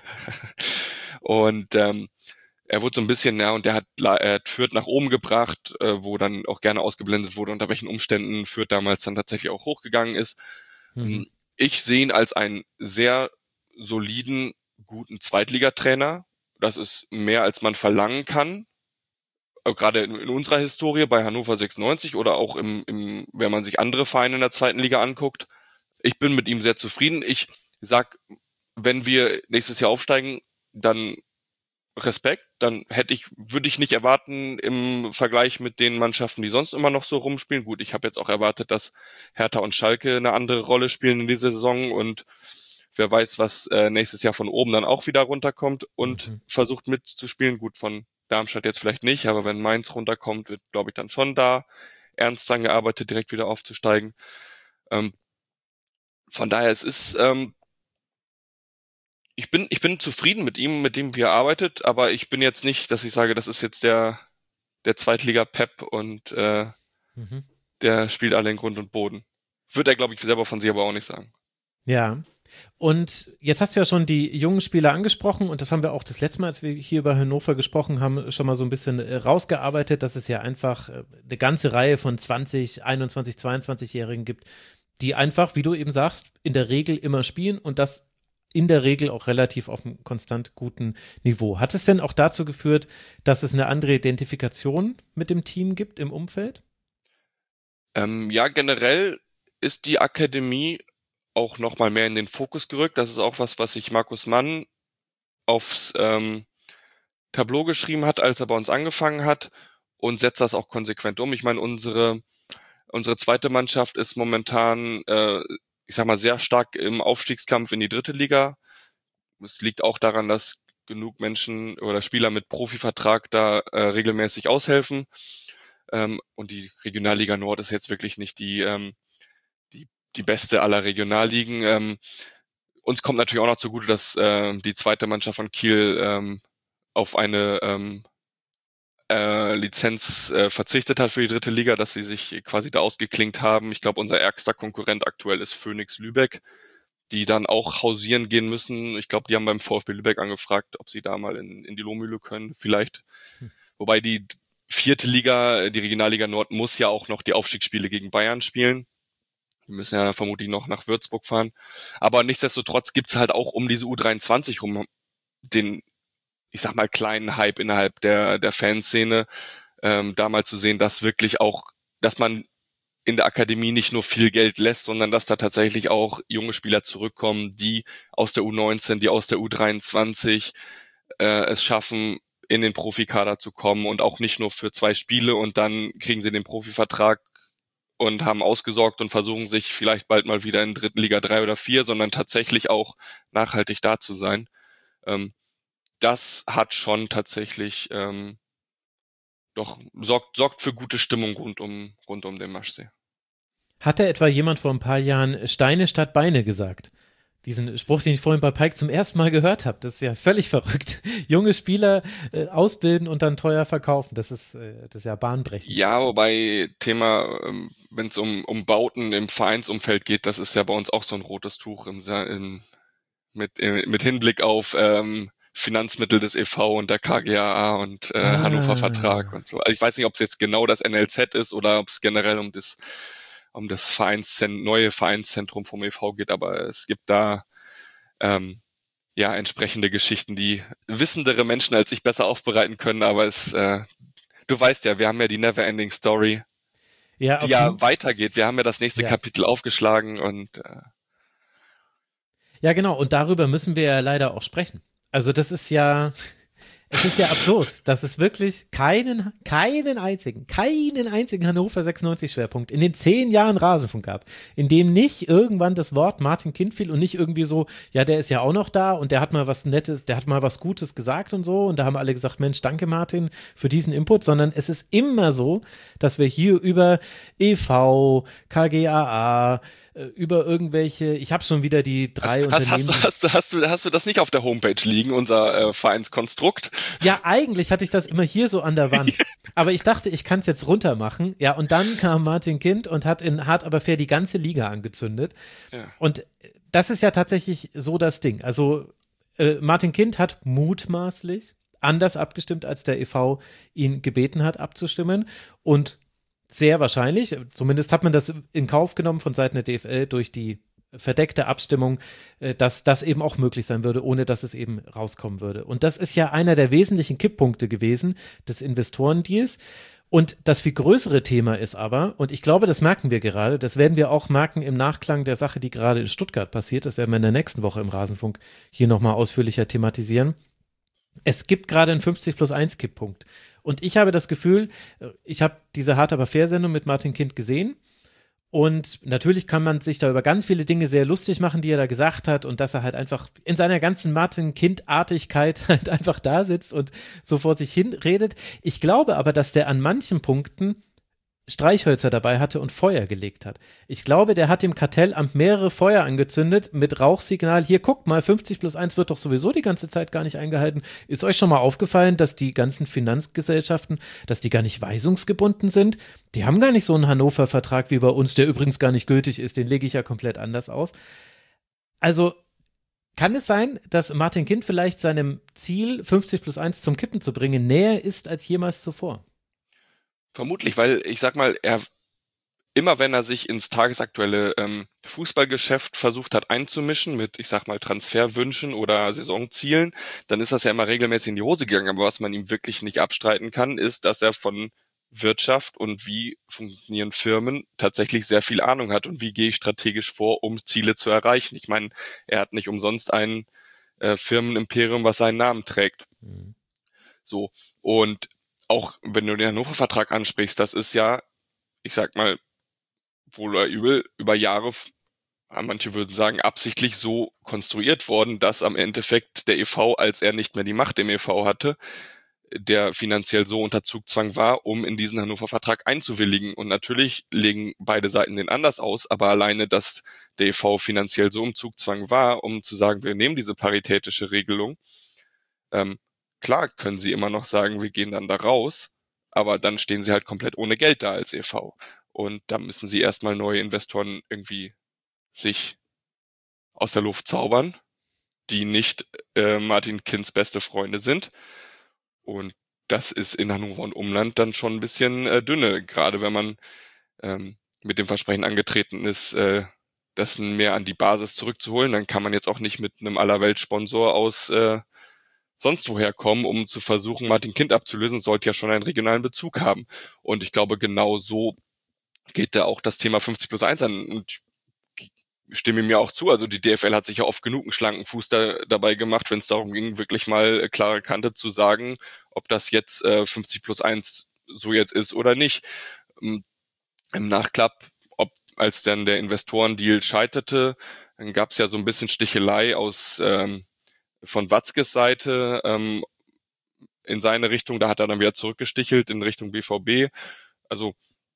und ähm, er wurde so ein bisschen, ja, und der hat, er hat Fürth nach oben gebracht, äh, wo dann auch gerne ausgeblendet wurde, unter welchen Umständen Fürth damals dann tatsächlich auch hochgegangen ist. Mhm. Ich sehe ihn als einen sehr soliden, guten Zweitligatrainer. Das ist mehr, als man verlangen kann. Gerade in, in unserer Historie bei Hannover sechsundneunzig oder auch im, im, wenn man sich andere Vereine in der zweiten Liga anguckt. Ich bin mit ihm sehr zufrieden. Ich sag, wenn wir nächstes Jahr aufsteigen, dann Respekt, dann hätte ich, würde ich nicht erwarten im Vergleich mit den Mannschaften, die sonst immer noch so rumspielen. Gut, ich habe jetzt auch erwartet, dass Hertha und Schalke eine andere Rolle spielen in dieser Saison und wer weiß, was äh, nächstes Jahr von oben dann auch wieder runterkommt und mhm. versucht mitzuspielen. Gut, von Darmstadt jetzt vielleicht nicht, aber wenn Mainz runterkommt, wird, glaube ich, dann schon da ernst dran gearbeitet, direkt wieder aufzusteigen. Ähm, von daher, es ist ähm, Ich bin, ich bin zufrieden mit ihm, mit dem wie er arbeitet, aber ich bin jetzt nicht, dass ich sage, das ist jetzt der, der Zweitliga-Pep und äh, mhm. der spielt alle in Grund und Boden. Wird er, glaube ich, selber von sich aber auch nicht sagen. Ja, und jetzt hast du ja schon die jungen Spieler angesprochen und das haben wir auch das letzte Mal, als wir hier über Hannover gesprochen haben, schon mal so ein bisschen rausgearbeitet, dass es ja einfach eine ganze Reihe von zwanzig, einundzwanzig, zweiundzwanzig-Jährigen gibt, die einfach, wie du eben sagst, in der Regel immer spielen und das in der Regel auch relativ auf einem konstant guten Niveau. Hat es denn auch dazu geführt, dass es eine andere Identifikation mit dem Team gibt im Umfeld? Ähm, ja, generell ist die Akademie auch noch mal mehr in den Fokus gerückt. Das ist auch was, was sich Markus Mann aufs ähm, Tableau geschrieben hat, als er bei uns angefangen hat und setzt das auch konsequent um. Ich meine, unsere unsere zweite Mannschaft ist momentan äh, ich sag mal, sehr stark im Aufstiegskampf in die dritte Liga. Es liegt auch daran, dass genug Menschen oder Spieler mit Profivertrag da äh, regelmäßig aushelfen. Ähm, und die Regionalliga Nord ist jetzt wirklich nicht die ähm, die die beste aller Regionalligen. Ähm, uns kommt natürlich auch noch zugute, dass äh, die zweite Mannschaft von Kiel ähm, auf eine ähm, äh, Lizenz äh, verzichtet hat für die dritte Liga, dass sie sich quasi da ausgeklinkt haben. Ich glaube, unser ärgster Konkurrent aktuell ist Phoenix Lübeck, die dann auch hausieren gehen müssen. Ich glaube, die haben beim VfB Lübeck angefragt, ob sie da mal in, in die Lohmühle können, vielleicht. Hm. Wobei die vierte Liga, die Regionalliga Nord, muss ja auch noch die Aufstiegsspiele gegen Bayern spielen. Die müssen ja vermutlich noch nach Würzburg fahren. Aber nichtsdestotrotz gibt's halt auch um diese U dreiundzwanzig rum den, ich sag mal, kleinen Hype innerhalb der der Fanszene, ähm, da mal zu sehen, dass wirklich auch, dass man in der Akademie nicht nur viel Geld lässt, sondern dass da tatsächlich auch junge Spieler zurückkommen, die aus der U neunzehn, die aus der U dreiundzwanzig äh, es schaffen, in den Profikader zu kommen und auch nicht nur für zwei Spiele und dann kriegen sie den Profivertrag und haben ausgesorgt und versuchen sich vielleicht bald mal wieder in dritten Liga drei oder vier, sondern tatsächlich auch nachhaltig da zu sein. Ähm, das hat schon tatsächlich ähm, doch sorgt sorgt für gute Stimmung rund um rund um den Maschsee. Hatte etwa jemand vor ein paar Jahren Steine statt Beine gesagt? Diesen Spruch, den ich vorhin bei Pike zum ersten Mal gehört habe, das ist ja völlig verrückt. Junge Spieler äh, ausbilden und dann teuer verkaufen, das ist, äh, das ist ja bahnbrechend. Ja, wobei Thema, ähm, wenn es um, um Bauten im Vereinsumfeld geht, das ist ja bei uns auch so ein rotes Tuch im, im, mit, im, mit Hinblick auf ähm, Finanzmittel des E V und der K G A A und äh, ah. Hannover Vertrag und so. Also ich weiß nicht, ob es jetzt genau das N L Z ist oder ob es generell um das um das Vereinszentrum, neue Vereinszentrum vom E V geht, aber es gibt da ähm, ja entsprechende Geschichten, die wissendere Menschen als ich besser aufbereiten können, aber es, äh, du weißt ja, wir haben ja die Neverending Story, ja, die ja weitergeht. Wir haben ja das nächste ja. Kapitel aufgeschlagen und äh, ja, genau, und darüber müssen wir ja leider auch sprechen. Also das ist ja, es ist ja absurd, dass es wirklich keinen, keinen einzigen, keinen einzigen Hannover sechsundneunzig Schwerpunkt in den zehn Jahren Rasenfunk gab, in dem nicht irgendwann das Wort Martin Kind fiel und nicht irgendwie so, ja, der ist ja auch noch da und der hat mal was Nettes, der hat mal was Gutes gesagt und so und da haben alle gesagt, Mensch, danke Martin für diesen Input, sondern es ist immer so, dass wir hier über E V, K G A A, äh, über irgendwelche, ich habe schon wieder die drei hast, Unternehmen. Hast du, hast, du, hast, du, hast du das nicht auf der Homepage liegen, unser äh, Vereinskonstrukt? Ja, eigentlich hatte ich das immer hier so an der Wand. Aber ich dachte, ich kann es jetzt runter machen. Ja, und dann kam Martin Kind und hat in Hart aber fair die ganze Liga angezündet. Ja. Und das ist ja tatsächlich so das Ding. Also äh, Martin Kind hat mutmaßlich anders abgestimmt, als der E V ihn gebeten hat, abzustimmen. Und sehr wahrscheinlich, zumindest hat man das in Kauf genommen von Seiten der D F L durch die verdeckte Abstimmung, dass das eben auch möglich sein würde, ohne dass es eben rauskommen würde. Und das ist ja einer der wesentlichen Kipppunkte gewesen des Investorendeals. Und das viel größere Thema ist aber, und ich glaube, das merken wir gerade, das werden wir auch merken im Nachklang der Sache, die gerade in Stuttgart passiert, das werden wir in der nächsten Woche im Rasenfunk hier nochmal ausführlicher thematisieren. Es gibt gerade einen fünfzig plus eins Kipppunkt. Und ich habe das Gefühl, ich habe diese Hart aber fair Sendung mit Martin Kind gesehen und natürlich kann man sich da über ganz viele Dinge sehr lustig machen, die er da gesagt hat und dass er halt einfach in seiner ganzen Martin Kind-Artigkeit halt einfach da sitzt und so vor sich hin redet. Ich glaube aber, dass der an manchen Punkten Streichhölzer dabei hatte und Feuer gelegt hat. Ich glaube, der hat dem Kartellamt mehrere Feuer angezündet mit Rauchsignal. Hier, guckt mal, fünfzig plus eins wird doch sowieso die ganze Zeit gar nicht eingehalten. Ist euch schon mal aufgefallen, dass die ganzen Finanzgesellschaften, dass die gar nicht weisungsgebunden sind? Die haben gar nicht so einen Hannover-Vertrag wie bei uns, der übrigens gar nicht gültig ist. Den lege ich ja komplett anders aus. Also kann es sein, dass Martin Kind vielleicht seinem Ziel, fünfzig plus eins zum Kippen zu bringen, näher ist als jemals zuvor? Vermutlich, weil ich sag mal, er immer wenn er sich ins tagesaktuelle ähm, Fußballgeschäft versucht hat einzumischen mit, ich sag mal, Transferwünschen oder Saisonzielen, dann ist das ja immer regelmäßig in die Hose gegangen. Aber was man ihm wirklich nicht abstreiten kann, ist, dass er von Wirtschaft und wie funktionieren Firmen tatsächlich sehr viel Ahnung hat und wie gehe ich strategisch vor, um Ziele zu erreichen. Ich meine, er hat nicht umsonst ein äh, Firmenimperium, was seinen Namen trägt. Mhm. So, und auch wenn du den Hannover-Vertrag ansprichst, das ist ja, ich sag mal, wohl oder übel, über Jahre, manche würden sagen, absichtlich so konstruiert worden, dass am Endeffekt der E V, als er nicht mehr die Macht im E V hatte, der finanziell so unter Zugzwang war, um in diesen Hannover-Vertrag einzuwilligen. Und natürlich legen beide Seiten den anders aus, aber alleine, dass der E V finanziell so im Zugzwang war, um zu sagen, wir nehmen diese paritätische Regelung, ähm, klar können sie immer noch sagen, wir gehen dann da raus, aber dann stehen sie halt komplett ohne Geld da als E V. Und da müssen sie erstmal neue Investoren irgendwie sich aus der Luft zaubern, die nicht äh, Martin Kinds beste Freunde sind. Und das ist in Hannover und Umland dann schon ein bisschen äh, dünne, gerade wenn man ähm, mit dem Versprechen angetreten ist, äh, das mehr an die Basis zurückzuholen. Dann kann man jetzt auch nicht mit einem Allerweltssponsor aus äh, sonst woher kommen, um zu versuchen, Martin Kind abzulösen, sollte ja schon einen regionalen Bezug haben. Und ich glaube, genau so geht da auch das Thema fünfzig plus eins an. Und ich stimme mir auch zu, also die D F L hat sich ja oft genug einen schlanken Fuß da, dabei gemacht, wenn es darum ging, wirklich mal klare Kante zu sagen, ob das jetzt äh, fünfzig plus eins so jetzt ist oder nicht. Im Nachklapp, ob als dann der Investorendeal scheiterte, dann gab es ja so ein bisschen Stichelei aus ähm, von Watzkes Seite ähm, in seine Richtung, da hat er dann wieder zurückgestichelt in Richtung B V B. Also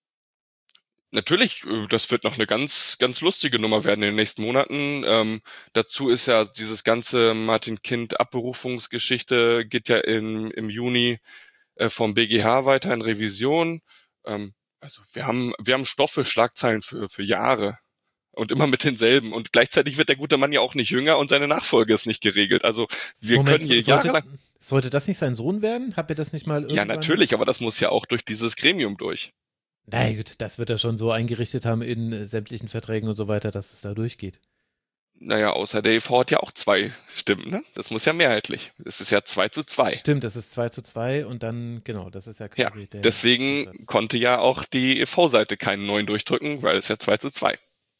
natürlich, das wird noch eine ganz, ganz lustige Nummer werden in den nächsten Monaten. Ähm, dazu ist ja dieses ganze Martin Kind Abberufungsgeschichte geht ja in, im Juni äh, vom B G H weiter in Revision. Ähm, also wir haben, wir haben Stoff für Schlagzeilen für, für Jahre. Und immer mit denselben. Und gleichzeitig wird der gute Mann ja auch nicht jünger und seine Nachfolge ist nicht geregelt. Also wir Moment, können hier sollte, jahrelang... Sollte das nicht sein Sohn werden? Habt ihr das nicht mal irgendwann... Ja, natürlich, aber das muss ja auch durch dieses Gremium durch. Na gut, das wird er schon so eingerichtet haben in äh, sämtlichen Verträgen und so weiter, dass es da durchgeht. Naja, außer der E V hat ja auch zwei Stimmen, ne? Das muss ja mehrheitlich. Es ist ja zwei zu zwei. Stimmt, das ist zwei zu zwei und dann, genau, das ist ja quasi ja, der... deswegen Ansatz. Konnte ja auch die E V-Seite keinen neuen durchdrücken, weil es ja zwei zu zwei.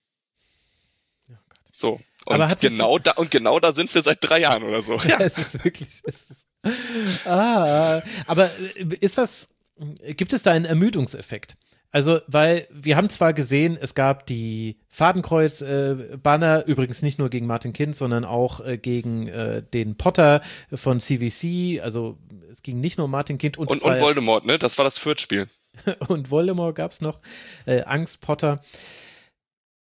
So, und genau da und genau da sind wir seit drei Jahren oder so. Ja, es ist wirklich. Es ist, ah, aber ist das, gibt es da einen Ermüdungseffekt? Also, weil wir haben zwar gesehen, es gab die Fadenkreuz-Banner, äh, übrigens nicht nur gegen Martin Kind, sondern auch äh, gegen äh, den Potter von C V C, also es ging nicht nur um Martin Kind. Und, und, und Voldemort, ne? Das war das Fürth-Spiel. Und Voldemort gab's noch, äh, Angst Potter.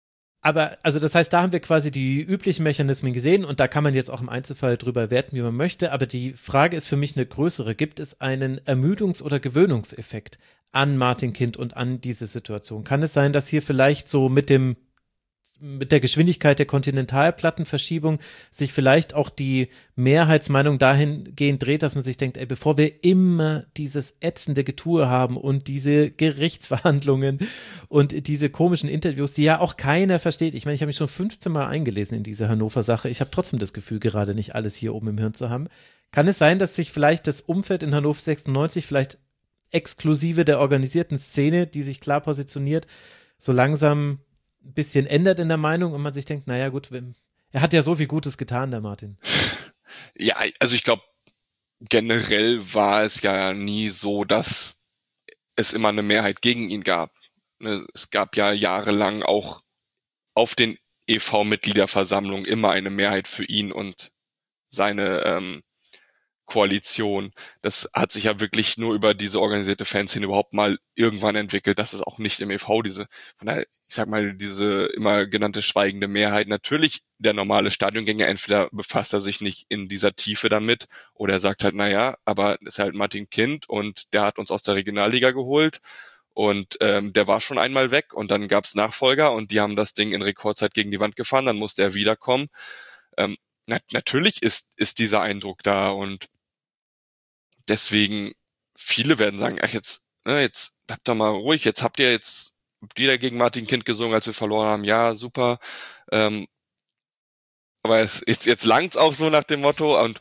Aber, also das heißt, da haben wir quasi die üblichen Mechanismen gesehen und da kann man jetzt auch im Einzelfall drüber werten, wie man möchte, aber die Frage ist für mich eine größere. Gibt es einen Ermüdungs- oder Gewöhnungseffekt an Martin Kind und an diese Situation? Kann es sein, dass hier vielleicht so mit dem mit der Geschwindigkeit der Kontinentalplattenverschiebung sich vielleicht auch die Mehrheitsmeinung dahingehend dreht, dass man sich denkt, ey, bevor wir immer dieses ätzende Getue haben und diese Gerichtsverhandlungen und diese komischen Interviews, die ja auch keiner versteht. Ich meine, ich habe mich schon fünfzehn Mal eingelesen in diese Hannover-Sache. Ich habe trotzdem das Gefühl, gerade nicht alles hier oben im Hirn zu haben. Kann es sein, dass sich vielleicht das Umfeld in Hannover sechsundneunzig, vielleicht exklusive der organisierten Szene, die sich klar positioniert, so langsam ein bisschen ändert in der Meinung und man sich denkt, naja gut, er hat ja so viel Gutes getan, der Martin. Ja, also ich glaube, generell war es ja nie so, dass es immer eine Mehrheit gegen ihn gab. Es gab ja jahrelang auch auf den E V-Mitgliederversammlungen immer eine Mehrheit für ihn und seine ähm, Koalition. Das hat sich ja wirklich nur über diese organisierte Fanszene überhaupt mal irgendwann entwickelt, dass es auch nicht im E V diese, von daher, ich sag mal, diese immer genannte schweigende Mehrheit, natürlich der normale Stadiongänger, entweder befasst er sich nicht in dieser Tiefe damit oder er sagt halt, naja, aber ist halt Martin Kind und der hat uns aus der Regionalliga geholt und ähm, der war schon einmal weg und dann gab's Nachfolger und die haben das Ding in Rekordzeit gegen die Wand gefahren, dann musste er wiederkommen. Ähm, na, natürlich ist, ist dieser Eindruck da und deswegen, viele werden sagen, ach jetzt, ne, jetzt habt ihr mal ruhig, jetzt habt ihr jetzt wieder gegen Martin Kind gesungen, als wir verloren haben, ja, super, ähm, aber es, jetzt, jetzt langt's auch so nach dem Motto und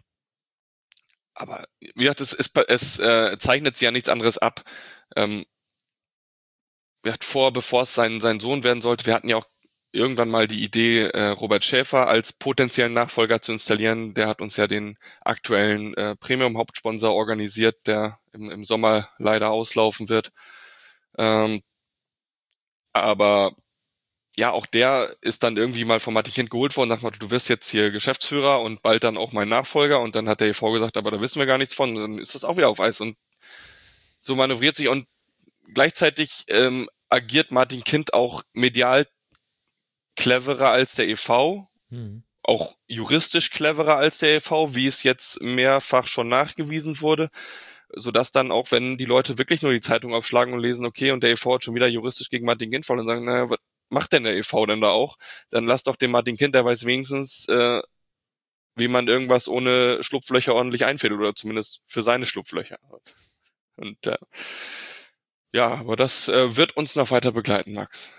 aber wie gesagt, es, es, es äh, zeichnet sich ja nichts anderes ab. Ähm, wir hatten vor, bevor es sein, sein Sohn werden sollte, wir hatten ja auch irgendwann mal die Idee, äh, Robert Schäfer als potenziellen Nachfolger zu installieren. Der hat uns ja den aktuellen äh, Premium-Hauptsponsor organisiert, der im, im Sommer leider auslaufen wird. Ähm, aber ja, auch der ist dann irgendwie mal von Martin Kind geholt worden und sagt, du wirst jetzt hier Geschäftsführer und bald dann auch mein Nachfolger. Und dann hat der E V gesagt, aber da wissen wir gar nichts von. Und dann ist das auch wieder auf Eis. Und so manövriert sich. Und gleichzeitig ähm, agiert Martin Kind auch medial cleverer als der E V, hm. auch juristisch cleverer als der E V, wie es jetzt mehrfach schon nachgewiesen wurde, sodass dann auch, wenn die Leute wirklich nur die Zeitung aufschlagen und lesen, okay, und der E V hat schon wieder juristisch gegen Martin Kind fallen und sagen, naja, was macht denn der E V denn da auch? Dann lass doch den Martin Kind, der weiß wenigstens, äh, wie man irgendwas ohne Schlupflöcher ordentlich einfädelt oder zumindest für seine Schlupflöcher. Und äh, ja, aber das äh, wird uns noch weiter begleiten, Max.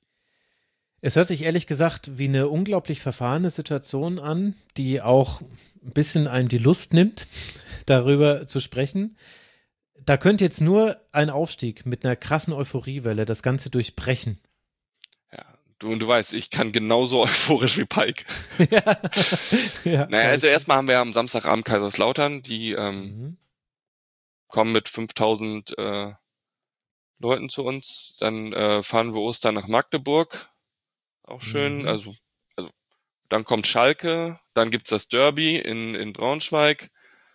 Es hört sich ehrlich gesagt wie eine unglaublich verfahrene Situation an, die auch ein bisschen einem die Lust nimmt, darüber zu sprechen. Da könnte jetzt nur ein Aufstieg mit einer krassen Euphoriewelle das Ganze durchbrechen. Ja, du, und du weißt, ich kann genauso euphorisch wie Pike. ja. ja. Naja, also erstmal haben wir am Samstagabend Kaiserslautern, die ähm, mhm. kommen mit fünftausend äh, Leuten zu uns. Dann äh, fahren wir Ostern nach Magdeburg. Auch schön, mhm. also, also dann kommt Schalke, dann gibt's das Derby in, in Braunschweig,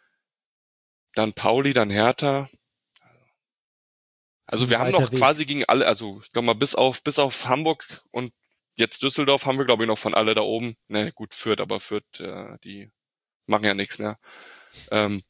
dann Pauli, dann Hertha. Also wir haben noch Weg. quasi gegen alle, also ich glaube mal bis auf bis auf Hamburg und jetzt Düsseldorf haben wir glaube ich noch von alle da oben. Ne, gut, Fürth, aber Fürth, äh, die machen ja nichts mehr. Ähm,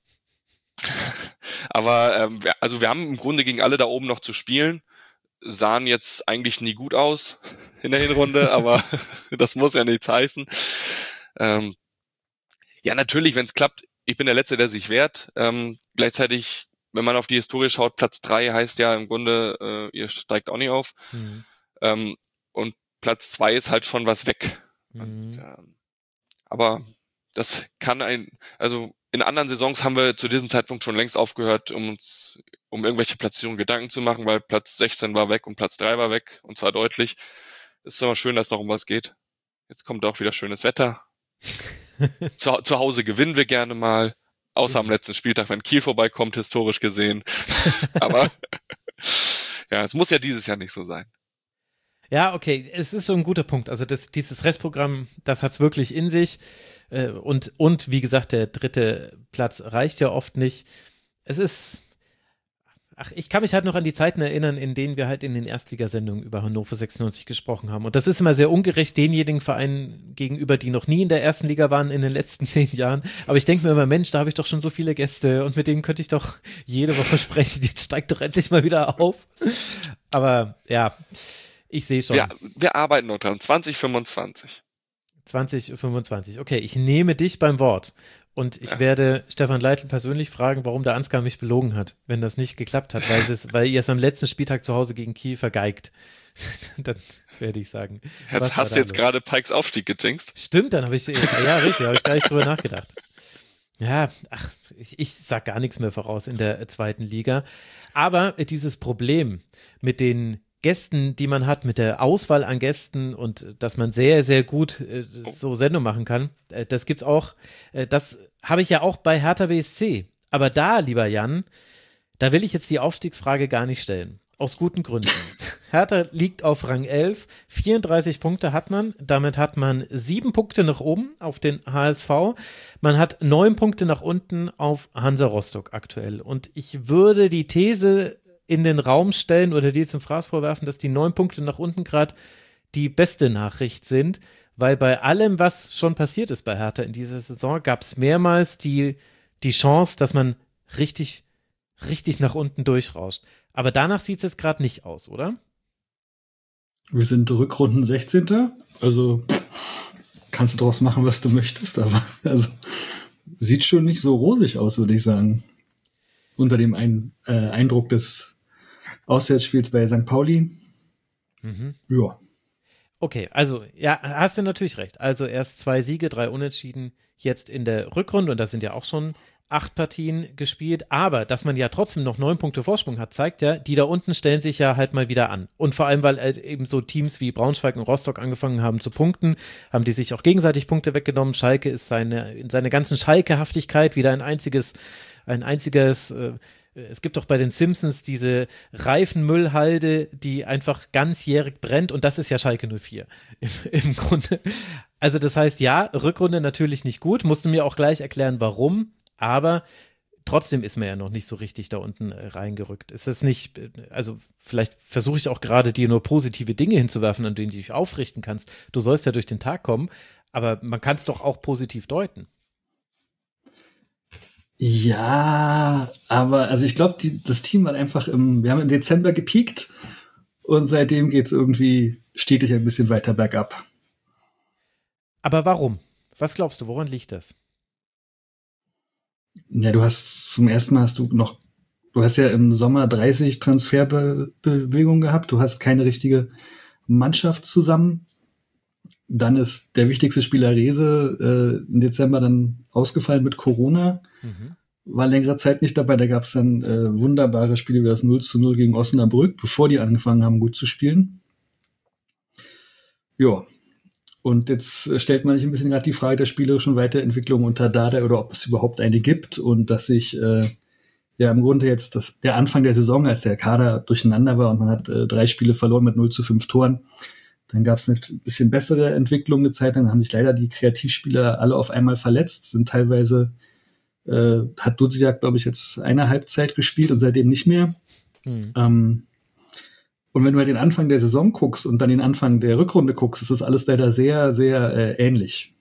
aber ähm, also wir haben im Grunde gegen alle da oben noch zu spielen. Sahen jetzt eigentlich nie gut aus in der Hinrunde, aber das muss ja nichts heißen. Ähm, ja, natürlich, wenn es klappt, ich bin der Letzte, der sich wehrt. Ähm, gleichzeitig, wenn man auf die Historie schaut, Platz drei heißt ja im Grunde, äh, ihr steigt auch nicht auf. Mhm. Ähm, und Platz zwei ist halt schon was weg. Mhm. Und, ähm, aber das kann ein, also in anderen Saisons haben wir zu diesem Zeitpunkt schon längst aufgehört, um uns um irgendwelche Platzierungen Gedanken zu machen, weil Platz sechzehn war weg und Platz drei war weg, und zwar deutlich. Es ist immer schön, dass es noch um was geht. Jetzt kommt auch wieder schönes Wetter. zu, zu Hause gewinnen wir gerne mal, außer am letzten Spieltag, wenn Kiel vorbeikommt, historisch gesehen. Aber ja, es muss ja dieses Jahr nicht so sein. Ja, okay, es ist so ein guter Punkt. Also das, dieses Restprogramm, das hat's wirklich in sich. Und, und wie gesagt, der dritte Platz reicht ja oft nicht. Es ist, ach, ich kann mich halt noch an die Zeiten erinnern, in denen wir halt in den Erstligasendungen über Hannover sechsundneunzig gesprochen haben. Und das ist immer sehr ungerecht denjenigen Vereinen gegenüber, die noch nie in der ersten Liga waren in den letzten zehn Jahren. Aber ich denke mir immer, Mensch, da habe ich doch schon so viele Gäste und mit denen könnte ich doch jede Woche sprechen. Jetzt steigt doch endlich mal wieder auf. Aber ja, ich sehe schon. Wir, wir arbeiten noch dran. zwanzig fünfundzwanzig. zwanzig fünfundzwanzig. Okay, ich nehme dich beim Wort. Und ich Ja. werde Stefan Leitl persönlich fragen, warum der Ansgar mich belogen hat, wenn das nicht geklappt hat, weil, es, weil ihr es am letzten Spieltag zu Hause gegen Kiel vergeigt. Dann werde ich sagen. was Jetzt war hast da du jetzt los? gerade Pikes Aufstieg gejinxt. Stimmt, dann habe ich, ja richtig, habe ich gar nicht drüber nachgedacht. Ja, ach, ich, ich sag gar nichts mehr voraus in der zweiten Liga. Aber dieses Problem mit den Gästen, die man hat, mit der Auswahl an Gästen und dass man sehr, sehr gut äh, so Sendung machen kann, äh, das gibt's auch, äh, das habe ich ja auch bei Hertha B S C. Aber da, lieber Jan, da will ich jetzt die Aufstiegsfrage gar nicht stellen. Aus guten Gründen. Hertha liegt auf Rang elf, vierunddreißig Punkte hat man, damit hat man sieben Punkte nach oben auf den H S V, man hat neun Punkte nach unten auf Hansa Rostock aktuell und ich würde die These in den Raum stellen oder dir zum Fraß vorwerfen, dass die neun Punkte nach unten gerade die beste Nachricht sind, weil bei allem, was schon passiert ist bei Hertha in dieser Saison, gab es mehrmals die, die Chance, dass man richtig, richtig nach unten durchrauscht. Aber danach sieht es jetzt gerade nicht aus, oder? Wir sind Rückrunden sechzehnter Also kannst du draus machen, was du möchtest, aber also sieht schon nicht so rosig aus, würde ich sagen. Unter dem Ein, äh, Eindruck des Auswärtsspiels bei Sankt Pauli. Mhm. Ja. Okay, also ja, hast du natürlich recht. Also erst zwei Siege, drei Unentschieden jetzt in der Rückrunde und da sind ja auch schon acht Partien gespielt, aber dass man ja trotzdem noch neun Punkte Vorsprung hat, zeigt ja, die da unten stellen sich ja halt mal wieder an. Und vor allem, weil halt eben so Teams wie Braunschweig und Rostock angefangen haben zu punkten, haben die sich auch gegenseitig Punkte weggenommen. Schalke ist seine, in seiner ganzen Schalke-Haftigkeit wieder ein einziges, ein einziges, äh, es gibt doch bei den Simpsons diese Reifenmüllhalde, die einfach ganzjährig brennt und das ist ja Schalke null vier im, im Grunde. Also das heißt, ja, Rückrunde natürlich nicht gut, musst du mir auch gleich erklären, warum. Aber trotzdem ist man ja noch nicht so richtig da unten äh, reingerückt. Ist das nicht, äh, also vielleicht versuche ich auch gerade dir nur positive Dinge hinzuwerfen, an denen du dich aufrichten kannst. Du sollst ja durch den Tag kommen, aber man kann es doch auch positiv deuten. Ja, aber also ich glaube, das Team hat einfach im, wir haben im Dezember gepiekt und seitdem geht es irgendwie stetig ein bisschen weiter bergab. Aber warum? Was glaubst du, woran liegt das? Ja, du hast zum ersten Mal hast du noch, du hast ja im Sommer dreißig Transferbewegungen gehabt, du hast keine richtige Mannschaft zusammen. Dann ist der wichtigste Spieler Rehse äh, im Dezember dann ausgefallen mit Corona. Mhm. War längere Zeit nicht dabei. Da gab es dann äh, wunderbare Spiele wie das null zu null gegen Osnabrück, bevor die angefangen haben, gut zu spielen. Ja. Und jetzt stellt man sich ein bisschen gerade die Frage der spielerischen Weiterentwicklung unter Dardai oder ob es überhaupt eine gibt und dass sich äh, ja im Grunde jetzt das, der Anfang der Saison, als der Kader durcheinander war und man hat äh, drei Spiele verloren mit null zu fünf Toren, dann gab es eine bisschen bessere Entwicklung eine Zeit lang, dann haben sich leider die Kreativspieler alle auf einmal verletzt, sind teilweise, äh, hat Duziak, glaube ich, jetzt eine Halbzeit gespielt und seitdem nicht mehr. Mhm. Ähm, und wenn du halt den Anfang der Saison guckst und dann den Anfang der Rückrunde guckst, ist das alles leider sehr, sehr äh, ähnlich.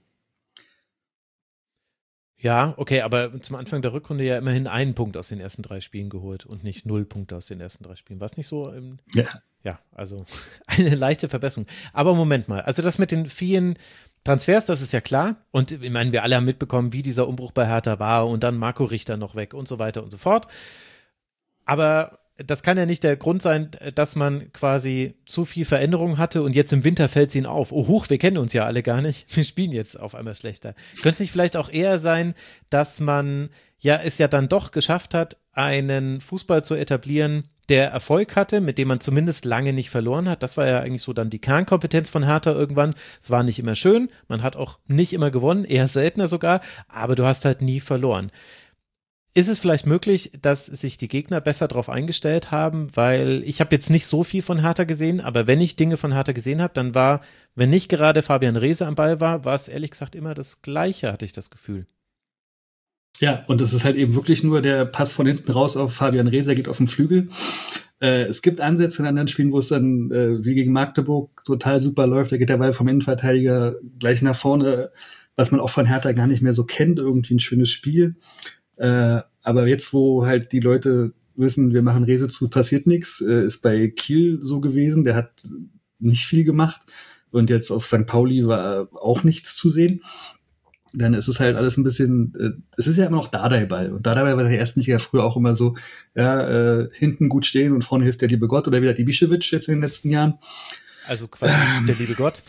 Ja, okay, aber zum Anfang der Rückrunde ja immerhin einen Punkt aus den ersten drei Spielen geholt und nicht null Punkte aus den ersten drei Spielen. War es nicht so? Im ja. Ja, also eine leichte Verbesserung. Aber Moment mal, also das mit den vielen Transfers, das ist ja klar. Und ich meine, wir alle haben mitbekommen, wie dieser Umbruch bei Hertha war und dann Marco Richter noch weg und so weiter und so fort. Aber das kann ja nicht der Grund sein, dass man quasi zu viel Veränderung hatte und jetzt im Winter fällt es ihnen auf. Oh huch, wir kennen uns ja alle gar nicht. Wir spielen jetzt auf einmal schlechter. Könnte es nicht vielleicht auch eher sein, dass man ja es ja dann doch geschafft hat, einen Fußball zu etablieren, der Erfolg hatte, mit dem man zumindest lange nicht verloren hat. Das war ja eigentlich so dann die Kernkompetenz von Hertha irgendwann. Es war nicht immer schön, man hat auch nicht immer gewonnen, eher seltener sogar, aber du hast halt nie verloren. Ist es vielleicht möglich, dass sich die Gegner besser darauf eingestellt haben, weil ich habe jetzt nicht so viel von Hertha gesehen, aber wenn ich Dinge von Hertha gesehen habe, dann war, wenn nicht gerade Fabian Rehse am Ball war, war es ehrlich gesagt immer das Gleiche, hatte ich das Gefühl. Ja, und das ist halt eben wirklich nur der Pass von hinten raus auf Fabian Reser, geht auf den Flügel. Äh, es gibt Ansätze in anderen Spielen, wo es dann äh, wie gegen Magdeburg total super läuft. Da geht der Ball vom Innenverteidiger gleich nach vorne, was man auch von Hertha gar nicht mehr so kennt. Irgendwie ein schönes Spiel. Äh, aber jetzt, wo halt die Leute wissen, wir machen Rese zu, passiert nichts, äh, ist bei Kiel so gewesen. Der hat nicht viel gemacht. Und jetzt auf Sankt Pauli war auch nichts zu sehen. Dann ist es halt alles ein bisschen, äh, es ist ja immer noch Dardai-Ball. Und Dardai war in der ersten Liga früher auch immer so, ja, äh, hinten gut stehen und vorne hilft der liebe Gott oder wieder die Ibišević jetzt in den letzten Jahren. Also quasi ähm, der liebe Gott.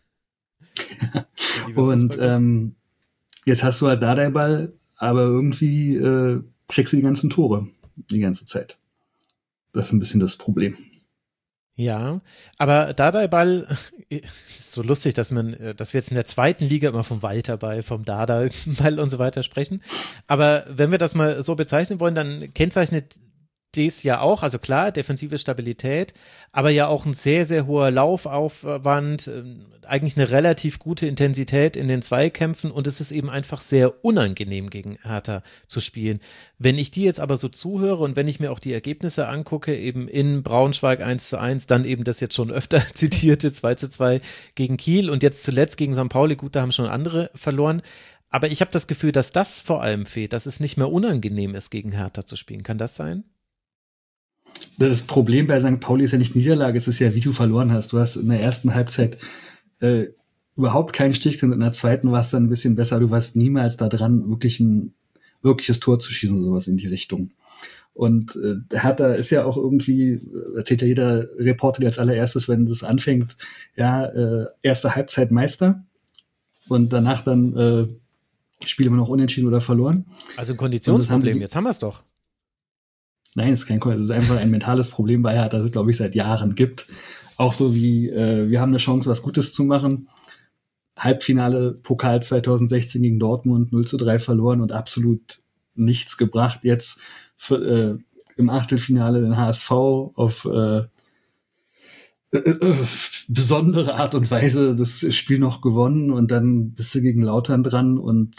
der liebe und ähm, jetzt hast du halt Dardai-Ball, aber irgendwie äh, kriegst du die ganzen Tore die ganze Zeit. Das ist ein bisschen das Problem. Ja, aber Dardai-Ball, ist so lustig, dass man, dass wir jetzt in der zweiten Liga immer vom Walter-Ball, vom Dardai-Ball und so weiter sprechen. Aber wenn wir das mal so bezeichnen wollen, dann kennzeichnet dies ja auch, also klar, defensive Stabilität, aber ja auch ein sehr, sehr hoher Laufaufwand, eigentlich eine relativ gute Intensität in den Zweikämpfen und es ist eben einfach sehr unangenehm gegen Hertha zu spielen. Wenn ich die jetzt aber so zuhöre und wenn ich mir auch die Ergebnisse angucke, eben in Braunschweig eins zu eins, dann eben das jetzt schon öfter zitierte zwei zu zwei gegen Kiel und jetzt zuletzt gegen Sankt Pauli, gut, da haben schon andere verloren. Aber ich habe das Gefühl, dass das vor allem fehlt, dass es nicht mehr unangenehm ist, gegen Hertha zu spielen. Kann das sein? Das Problem bei Sankt Pauli ist ja nicht Niederlage, es ist ja, wie du verloren hast. Du hast in der ersten Halbzeit äh, überhaupt keinen Stich und in der zweiten war es dann ein bisschen besser. Du warst niemals da dran, wirklich ein wirkliches Tor zu schießen, sowas in die Richtung. Und äh, Hertha ist ja auch irgendwie, erzählt ja jeder Reporter als allererstes, wenn das anfängt, ja, äh, erste Halbzeit Meister und danach dann äh, Spiele immer noch unentschieden oder verloren. Also ein Konditionsproblem, haben jetzt haben wir es doch. Nein, es ist kein Kon- es ist einfach ein mentales Problem bei Hertha, das es, glaube ich, seit Jahren gibt. Auch so wie, äh, wir haben eine Chance, was Gutes zu machen. Halbfinale Pokal zwanzig sechzehn gegen Dortmund, null zu drei verloren und absolut nichts gebracht. Jetzt für, äh, im Achtelfinale den H S V auf äh, äh, äh, besondere Art und Weise das Spiel noch gewonnen und dann bist du gegen Lautern dran und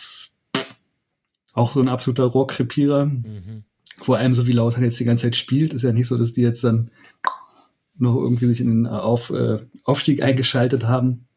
auch so ein absoluter Rohrkrepierer. Mhm. Vor allem so wie Lautern jetzt die ganze Zeit spielt, ist ja nicht so, dass die jetzt dann noch irgendwie sich in den Auf, äh, Aufstieg eingeschaltet haben.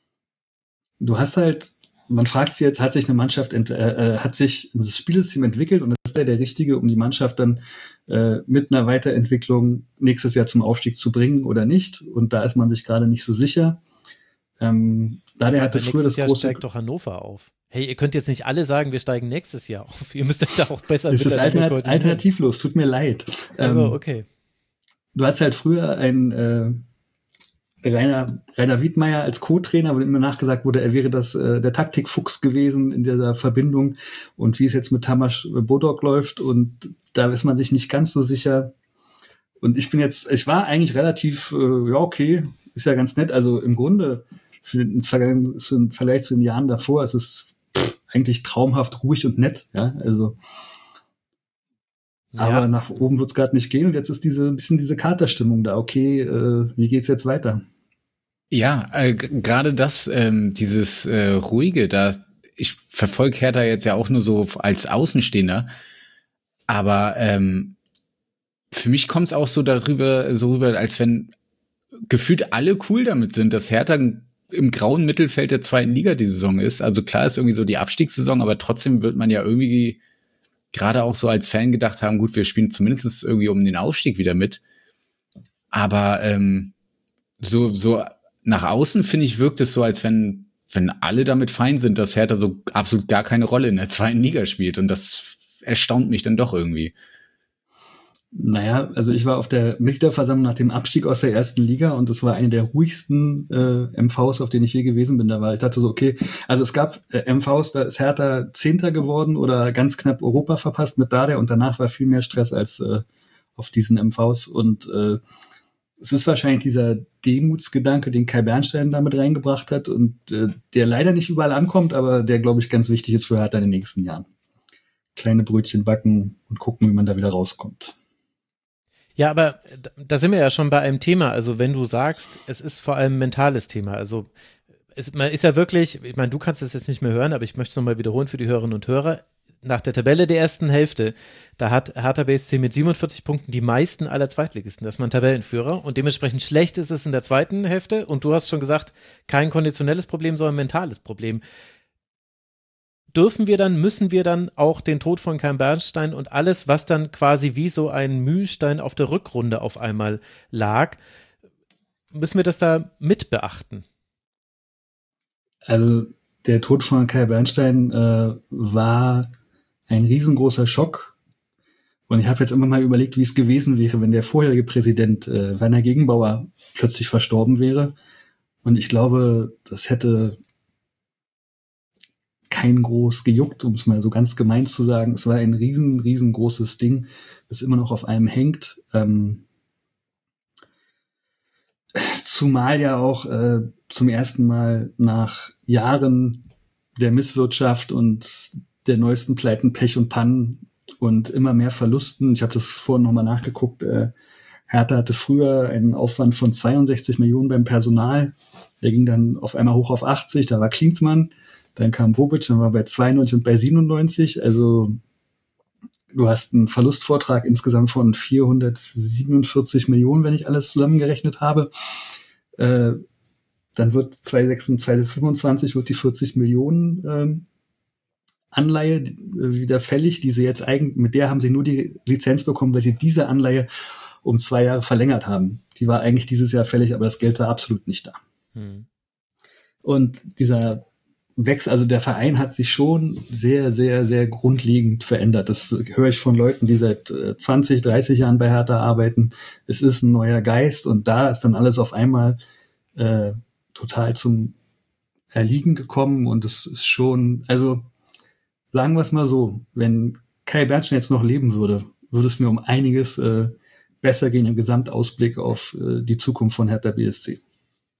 Du hast halt, man fragt sich jetzt, hat sich eine Mannschaft, ent- äh, hat sich das Spielsystem entwickelt und ist der der Richtige, um die Mannschaft dann äh, mit einer Weiterentwicklung nächstes Jahr zum Aufstieg zu bringen oder nicht? Und da ist man sich gerade nicht so sicher. Ähm, da der hatte früher das Jahr große... steigt doch Hannover auf. Hey, ihr könnt jetzt nicht alle sagen, wir steigen nächstes Jahr auf. Ihr müsst euch da auch besser mit der Liga koordinieren. Alternativlos, tut mir leid. Also, okay. Du hattest halt früher einen äh, Rainer, Rainer Wiedmeier als Co-Trainer, wo immer nachgesagt wurde, er wäre das äh, der Taktikfuchs gewesen in dieser Verbindung. Und wie es jetzt mit Tamas Bodok läuft, und da ist man sich nicht ganz so sicher. Und ich bin jetzt, ich war eigentlich relativ, äh, ja okay, ist ja ganz nett. Also im Grunde, für den, für den Vergleich zu den Jahren davor, ist es pff, eigentlich traumhaft ruhig und nett. Ja, also ja. Aber nach oben wird's gerade nicht gehen und jetzt ist diese bisschen diese Katerstimmung da. Okay, äh, wie geht's jetzt weiter? Ja, äh, g- gerade das, ähm, dieses äh, ruhige, da ich verfolge Hertha jetzt ja auch nur so als Außenstehender, aber ähm, für mich kommt es auch so darüber, so rüber, als wenn gefühlt alle cool damit sind, dass Hertha im grauen Mittelfeld der zweiten Liga die Saison ist. Also klar ist irgendwie so die Abstiegssaison, aber trotzdem wird man ja irgendwie gerade auch so als Fan gedacht haben, gut, wir spielen zumindest irgendwie um den Aufstieg wieder mit. Aber ähm, so so nach außen, finde ich, wirkt es so, als wenn wenn alle damit fein sind, dass Hertha so absolut gar keine Rolle in der zweiten Liga spielt. Und das erstaunt mich dann doch irgendwie. Naja, also ich war auf der Mitgliederversammlung nach dem Abstieg aus der ersten Liga und das war eine der ruhigsten äh, M Vs, auf denen ich je gewesen bin. Da war ich dachte so, okay, also es gab äh, M Vs, da ist Hertha Zehnter geworden oder ganz knapp Europa verpasst mit Dardai und danach war viel mehr Stress als äh, auf diesen M Vs. Und äh, es ist wahrscheinlich dieser Demutsgedanke, den Kai Bernstein damit reingebracht hat und äh, der leider nicht überall ankommt, aber der, glaube ich, ganz wichtig ist für Hertha in den nächsten Jahren. Kleine Brötchen backen und gucken, wie man da wieder rauskommt. Ja, aber da sind wir ja schon bei einem Thema. Also wenn du sagst, es ist vor allem ein mentales Thema. Also es, man ist ja wirklich, ich meine, du kannst das jetzt nicht mehr hören, aber ich möchte es nochmal wiederholen für die Hörerinnen und Hörer. nach der Tabelle der ersten Hälfte, da hat Hertha B S C mit siebenundvierzig Punkten die meisten aller Zweitligisten. Das ist man Tabellenführer und dementsprechend schlecht ist es in der zweiten Hälfte. Und du hast schon gesagt, kein konditionelles Problem, sondern ein mentales Problem. Dürfen wir dann, müssen wir dann auch den Tod von Kai Bernstein und alles, was dann quasi wie so ein Mühlstein auf der Rückrunde auf einmal lag, müssen wir das da mit beachten? Also der Tod von Kai Bernstein äh, war ein riesengroßer Schock. Und ich habe jetzt immer mal überlegt, wie es gewesen wäre, wenn der vorherige Präsident äh, Werner Gegenbauer plötzlich verstorben wäre. Und ich glaube, das hätte kein groß gejuckt, um es mal so ganz gemein zu sagen. Es war ein riesen, riesengroßes Ding, das immer noch auf einem hängt. Ähm, zumal ja auch äh, zum ersten Mal nach Jahren der Misswirtschaft und der neuesten Pleiten, Pech und Pannen und immer mehr Verlusten. Ich habe das vorhin nochmal nachgeguckt. Äh, Hertha hatte früher einen Aufwand von zweiundsechzig Millionen beim Personal. Der ging dann auf einmal hoch auf achtzig. Da war Klinsmann. Dann kam Bobic, dann war bei zweiundneunzig und bei siebenundneunzig. Also du hast einen Verlustvortrag insgesamt von vierhundertsiebenundvierzig Millionen, wenn ich alles zusammengerechnet habe. Äh, dann wird zweitausendsechsundzwanzig, zweitausendfünfundzwanzig wird die vierzig Millionen ähm, Anleihe äh, wieder fällig. Die sie jetzt eigentlich, mit der haben sie nur die Lizenz bekommen, weil sie diese Anleihe um zwei Jahre verlängert haben. Die war eigentlich dieses Jahr fällig, aber das Geld war absolut nicht da. Hm. Und dieser Wechsel, also der Verein hat sich schon sehr, sehr, sehr grundlegend verändert. Das höre ich von Leuten, die seit zwanzig, dreißig Jahren bei Hertha arbeiten. Es ist ein neuer Geist und da ist dann alles auf einmal äh, total zum Erliegen gekommen und es ist schon, also sagen wir es mal so, wenn Kai Bernstein jetzt noch leben würde, würde es mir um einiges äh, besser gehen im Gesamtausblick auf äh, die Zukunft von Hertha B S C.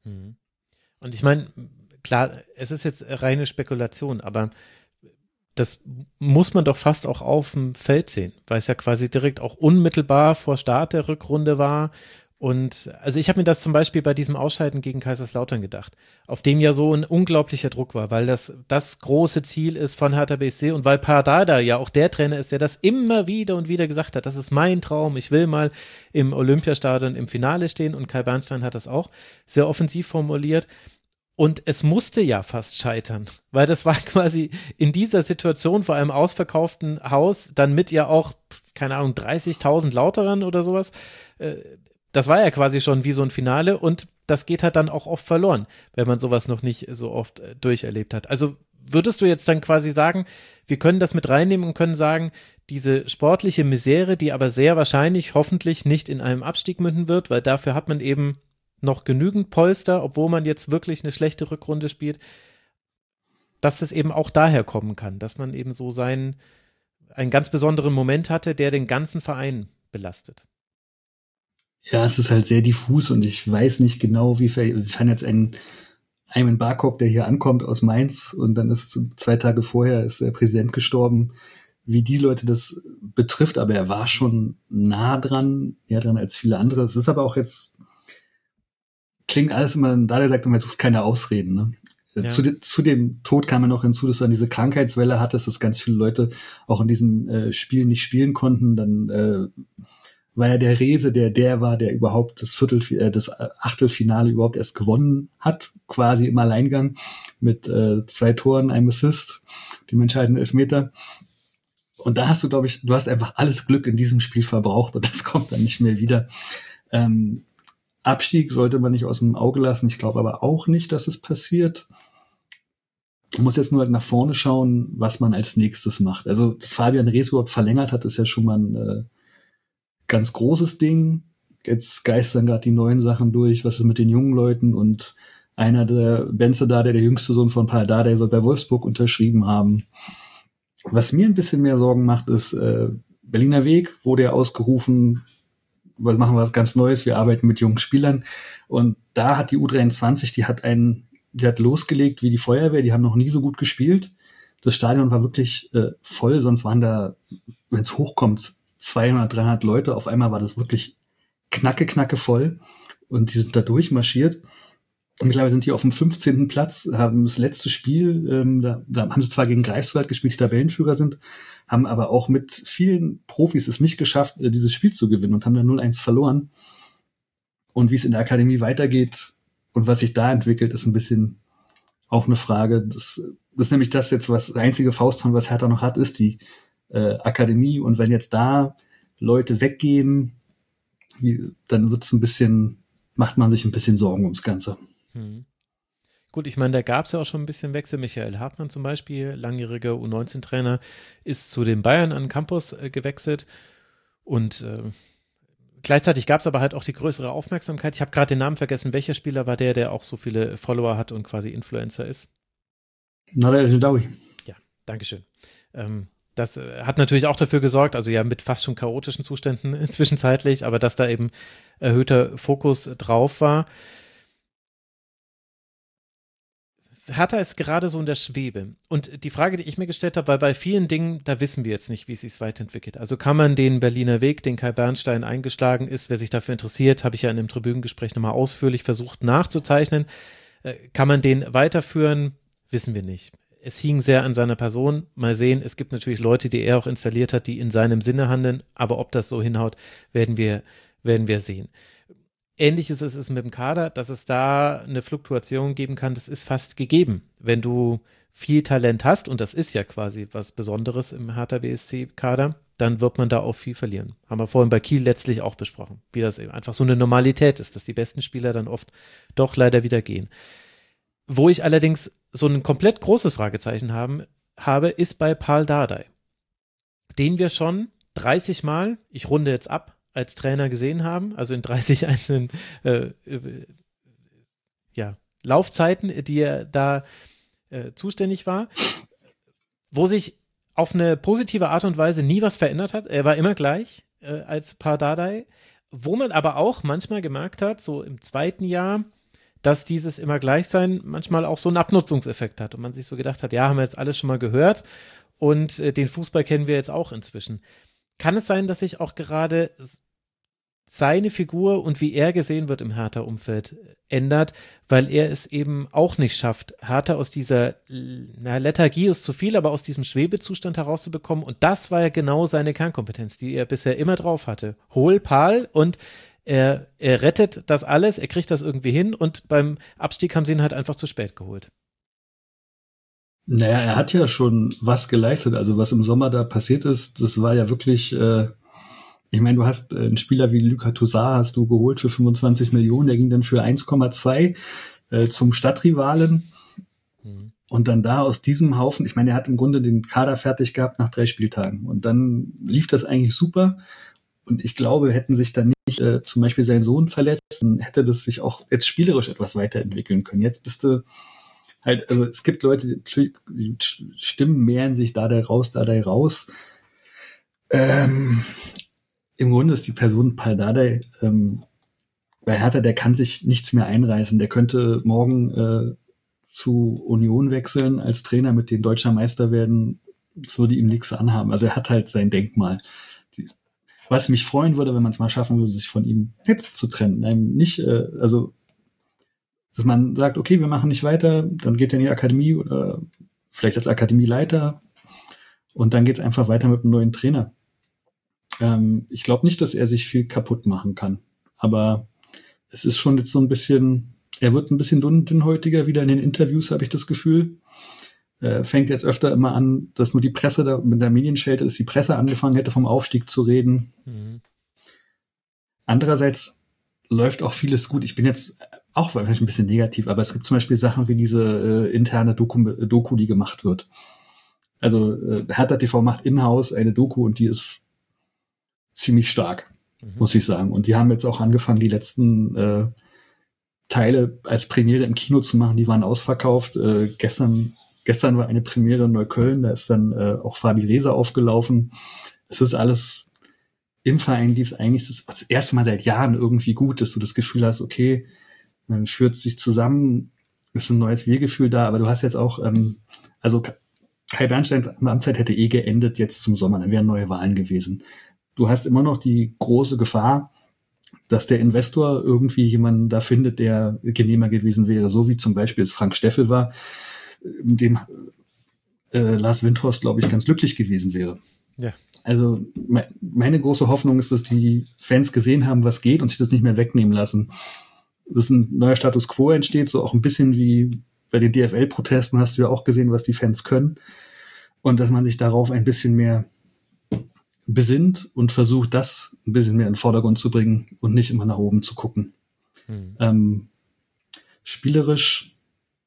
Und ich meine, klar, es ist jetzt reine Spekulation, aber das muss man doch fast auch auf dem Feld sehen, weil es ja quasi direkt auch unmittelbar vor Start der Rückrunde war. Und also ich habe mir das zum Beispiel bei diesem Ausscheiden gegen Kaiserslautern gedacht, auf dem ja so ein unglaublicher Druck war, weil das das große Ziel ist von Hertha B S C und weil Pardada ja auch der Trainer ist, der das immer wieder und wieder gesagt hat, das ist mein Traum, ich will mal im Olympiastadion im Finale stehen und Kai Bernstein hat das auch sehr offensiv formuliert. Und es musste ja fast scheitern, weil das war quasi in dieser Situation vor einem ausverkauften Haus, dann mit ja auch, keine Ahnung, dreißigtausend Lauterern oder sowas. Das war ja quasi schon wie so ein Finale und das geht halt dann auch oft verloren, wenn man sowas noch nicht so oft durcherlebt hat. Also würdest du jetzt dann quasi sagen, wir können das mit reinnehmen und können sagen, diese sportliche Misere, die aber sehr wahrscheinlich, hoffentlich nicht in einem Abstieg münden wird, weil dafür hat man eben noch genügend Polster, obwohl man jetzt wirklich eine schlechte Rückrunde spielt, dass es eben auch daher kommen kann, dass man eben so seinen, einen ganz besonderen Moment hatte, der den ganzen Verein belastet. Ja, es ist halt sehr diffus und ich weiß nicht genau, wie wir fand jetzt ein Ayman Barkok, der hier ankommt aus Mainz und dann ist zwei Tage vorher ist der Präsident gestorben, wie die Leute das betrifft, aber er war schon nah dran, näher dran als viele andere. Es ist aber auch jetzt klingt alles immer, da der sagt, man sucht keine Ausreden. Ne? Ja. Zu, de, zu dem Tod kam ja noch hinzu, dass du dann diese Krankheitswelle hattest, dass ganz viele Leute auch in diesem äh, Spiel nicht spielen konnten. Dann äh, war ja der Rese, der der war, der überhaupt das Viertel, äh, das Achtelfinale überhaupt erst gewonnen hat, quasi im Alleingang mit äh, zwei Toren, einem Assist, dem entscheidenden Elfmeter. Und da hast du, glaube ich, du hast einfach alles Glück in diesem Spiel verbraucht und das kommt dann nicht mehr wieder. Ähm, Abstieg sollte man nicht aus dem Auge lassen. Ich glaube aber auch nicht, dass es passiert. Man muss jetzt nur halt nach vorne schauen, was man als nächstes macht. Also, dass Fabian Rees überhaupt verlängert hat, ist ja schon mal ein äh, ganz großes Ding. Jetzt geistern gerade die neuen Sachen durch. Was ist mit den jungen Leuten? Und einer der Benze da, der der jüngste Sohn von Paldada, der soll bei Wolfsburg unterschrieben haben. Was mir ein bisschen mehr Sorgen macht, ist äh, Berliner Weg, wurde ja ausgerufen, was machen wir was ganz Neues, wir arbeiten mit jungen Spielern und da hat die U dreiundzwanzig, die hat einen, die hat losgelegt wie die Feuerwehr, die haben noch nie so gut gespielt. Das Stadion war wirklich äh, voll, sonst waren da, wenn es hochkommt, zweihundert, dreihundert Leute, auf einmal war das wirklich knacke, knacke voll und die sind da durchmarschiert Mittlerweile sind die auf dem fünfzehnten Platz, haben das letzte Spiel, ähm, da, da haben sie zwar gegen Greifswald gespielt, die Tabellenführer sind, haben aber auch mit vielen Profis es nicht geschafft, äh, dieses Spiel zu gewinnen und haben dann null eins verloren. Und wie es in der Akademie weitergeht und was sich da entwickelt, ist ein bisschen auch eine Frage. Das, das ist nämlich das jetzt, was das einzige Faustpfand, was Hertha noch hat, ist die äh, Akademie. Und wenn jetzt da Leute weggehen, wie, dann wird's ein bisschen, macht man sich ein bisschen Sorgen ums Ganze. Hm. Gut, ich meine, da gab es ja auch schon ein bisschen Wechsel. Michael Hartmann zum Beispiel, langjähriger U neunzehn Trainer, ist zu den Bayern an den Campus äh, gewechselt und äh, gleichzeitig gab es aber halt auch die größere Aufmerksamkeit. Ich habe gerade den Namen vergessen. Welcher Spieler war der, der auch so viele Follower hat und quasi Influencer ist? Nader El-Jadawi. Ja, Dankeschön. Ähm, das äh, hat natürlich auch dafür gesorgt, also ja mit fast schon chaotischen Zuständen zwischenzeitlich, aber dass da eben erhöhter Fokus drauf war. Hertha ist gerade so in der Schwebe. Und die Frage, die ich mir gestellt habe, weil bei vielen Dingen, da wissen wir jetzt nicht, wie es sich weiterentwickelt. Also kann man den Berliner Weg, den Kai Bernstein eingeschlagen ist, wer sich dafür interessiert, habe ich ja in dem Tribünengespräch nochmal ausführlich versucht nachzuzeichnen. Äh, kann man den weiterführen? Wissen wir nicht. Es hing sehr an seiner Person. Mal sehen, es gibt natürlich Leute, die er auch installiert hat, die in seinem Sinne handeln. Aber ob das so hinhaut, werden wir, werden wir sehen. Ähnliches ist es mit dem Kader, dass es da eine Fluktuation geben kann, das ist fast gegeben. Wenn du viel Talent hast, und das ist ja quasi was Besonderes im Hertha B S C-Kader, dann wird man da auch viel verlieren. Haben wir vorhin bei Kiel letztlich auch besprochen, wie das eben einfach so eine Normalität ist, dass die besten Spieler dann oft doch leider wieder gehen. Wo ich allerdings so ein komplett großes Fragezeichen haben, habe, ist bei Pal Dardai, den wir schon dreißig Mal, ich runde jetzt ab, als Trainer gesehen haben, also in dreißig einzelnen äh, äh, ja, Laufzeiten, die er da äh, zuständig war, wo sich auf eine positive Art und Weise nie was verändert hat. Er war immer gleich äh, als Pal Dardai, wo man aber auch manchmal gemerkt hat, so im zweiten Jahr, dass dieses immer gleich sein manchmal auch so einen Abnutzungseffekt hat und man sich so gedacht hat, ja, haben wir jetzt alles schon mal gehört und äh, den Fußball kennen wir jetzt auch inzwischen. Kann es sein, dass sich auch gerade seine Figur und wie er gesehen wird im Hertha-Umfeld ändert, weil er es eben auch nicht schafft, Hertha aus dieser, na, Lethargie ist zu viel, aber aus diesem Schwebezustand herauszubekommen, und das war ja genau seine Kernkompetenz, die er bisher immer drauf hatte. Hol Pal und er, er rettet das alles, er kriegt das irgendwie hin, und beim Abstieg haben sie ihn halt einfach zu spät geholt. Naja, er hat ja schon was geleistet, also was im Sommer da passiert ist, das war ja wirklich, äh ich meine, du hast einen Spieler wie Lucas Toussaint hast du geholt für fünfundzwanzig Millionen, der ging dann für eins Komma zwei äh, zum Stadtrivalen. Mhm. Und dann da aus diesem Haufen, ich meine, er hat im Grunde den Kader fertig gehabt nach drei Spieltagen. Und dann lief das eigentlich super. Und ich glaube, hätten sich dann nicht äh, zum Beispiel sein Sohn verletzt, dann hätte das sich auch jetzt spielerisch etwas weiterentwickeln können. Jetzt bist du halt, also es gibt Leute, die Stimmen mehren sich da da raus, da da raus. Ähm, Im Grunde ist die Person Pal Dardai ähm, bei Hertha, der kann sich nichts mehr einreißen. Der könnte morgen äh, zu Union wechseln als Trainer, mit denen Deutscher Meister werden. Das würde ihm nichts anhaben. Also er hat halt sein Denkmal. Die, was mich freuen würde, wenn man es mal schaffen würde, sich von ihm jetzt zu trennen. Einem nicht, äh, also dass man sagt, okay, wir machen nicht weiter, dann geht er in die Akademie oder vielleicht als Akademieleiter und dann geht es einfach weiter mit einem neuen Trainer. Ähm, ich glaube nicht, dass er sich viel kaputt machen kann. Aber es ist schon jetzt so ein bisschen, er wird ein bisschen dünn, dünnhäutiger wieder in den Interviews, habe ich das Gefühl. Er fängt jetzt öfter immer an, dass nur die Presse da mit der Medienschelte, dass die Presse angefangen hätte, vom Aufstieg zu reden. Mhm. Andererseits läuft auch vieles gut. Ich bin jetzt auch vielleicht ein bisschen negativ, aber es gibt zum Beispiel Sachen wie diese äh, interne Doku, Doku, die gemacht wird. Also äh, Hertha T V macht in-house eine Doku und die ist ziemlich stark, mhm. muss ich sagen. Und die haben jetzt auch angefangen, die letzten äh, Teile als Premiere im Kino zu machen. Die waren ausverkauft. Äh, gestern, gestern war eine Premiere in Neukölln. Da ist dann äh, auch Fabi Reza aufgelaufen. Es ist alles, im Verein lief es eigentlich das, das erste Mal seit Jahren irgendwie gut, dass du das Gefühl hast, okay, man führt sich zusammen, ist ein neues Wir-Gefühl da, aber du hast jetzt auch, ähm, also Kai Bernsteins Amtszeit hätte eh geendet jetzt zum Sommer, dann wären neue Wahlen gewesen. Du hast immer noch die große Gefahr, dass der Investor irgendwie jemanden da findet, der genehmer gewesen wäre, so wie zum Beispiel es Frank Steffel war, mit dem äh, Lars Windhorst, glaube ich, ganz glücklich gewesen wäre. Ja. Also me- meine große Hoffnung ist, dass die Fans gesehen haben, was geht und sich das nicht mehr wegnehmen lassen. Dass ein neuer Status Quo entsteht, so auch ein bisschen wie bei den D F L-Protesten hast du ja auch gesehen, was die Fans können. Und dass man sich darauf ein bisschen mehr besinnt und versucht, das ein bisschen mehr in den Vordergrund zu bringen und nicht immer nach oben zu gucken. Hm. Ähm, spielerisch,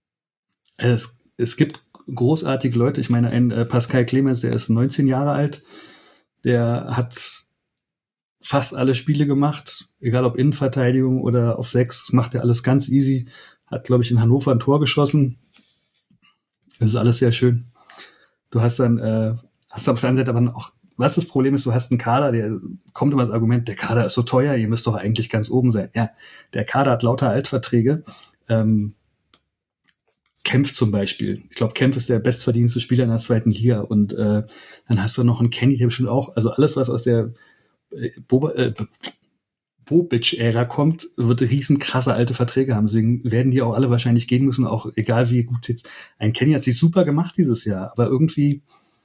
es, es gibt großartige Leute. Ich meine, ein äh, Pascal Clemens, der ist neunzehn Jahre alt, der hat fast alle Spiele gemacht, egal ob Innenverteidigung oder auf sechs, das macht er alles ganz easy. Hat, glaube ich, in Hannover ein Tor geschossen. Das ist alles sehr schön. Du hast dann, äh, hast auf der anderen Seite aber auch, was das Problem ist, du hast einen Kader, der kommt immer das Argument, der Kader ist so teuer, ihr müsst doch eigentlich ganz oben sein. Ja, der Kader hat lauter Altverträge. Ähm, Kempf zum Beispiel. Ich glaube, Kempf ist der bestverdienste Spieler in der zweiten Liga. Und äh, dann hast du noch einen Kenny, der bestimmt auch, also alles, was aus der äh, Boba, äh, Bobic-Ära kommt, wird riesen krasse alte Verträge haben. Deswegen werden die auch alle wahrscheinlich gehen müssen, auch egal wie gut sie. Ein Kenny hat sich super gemacht dieses Jahr, aber irgendwie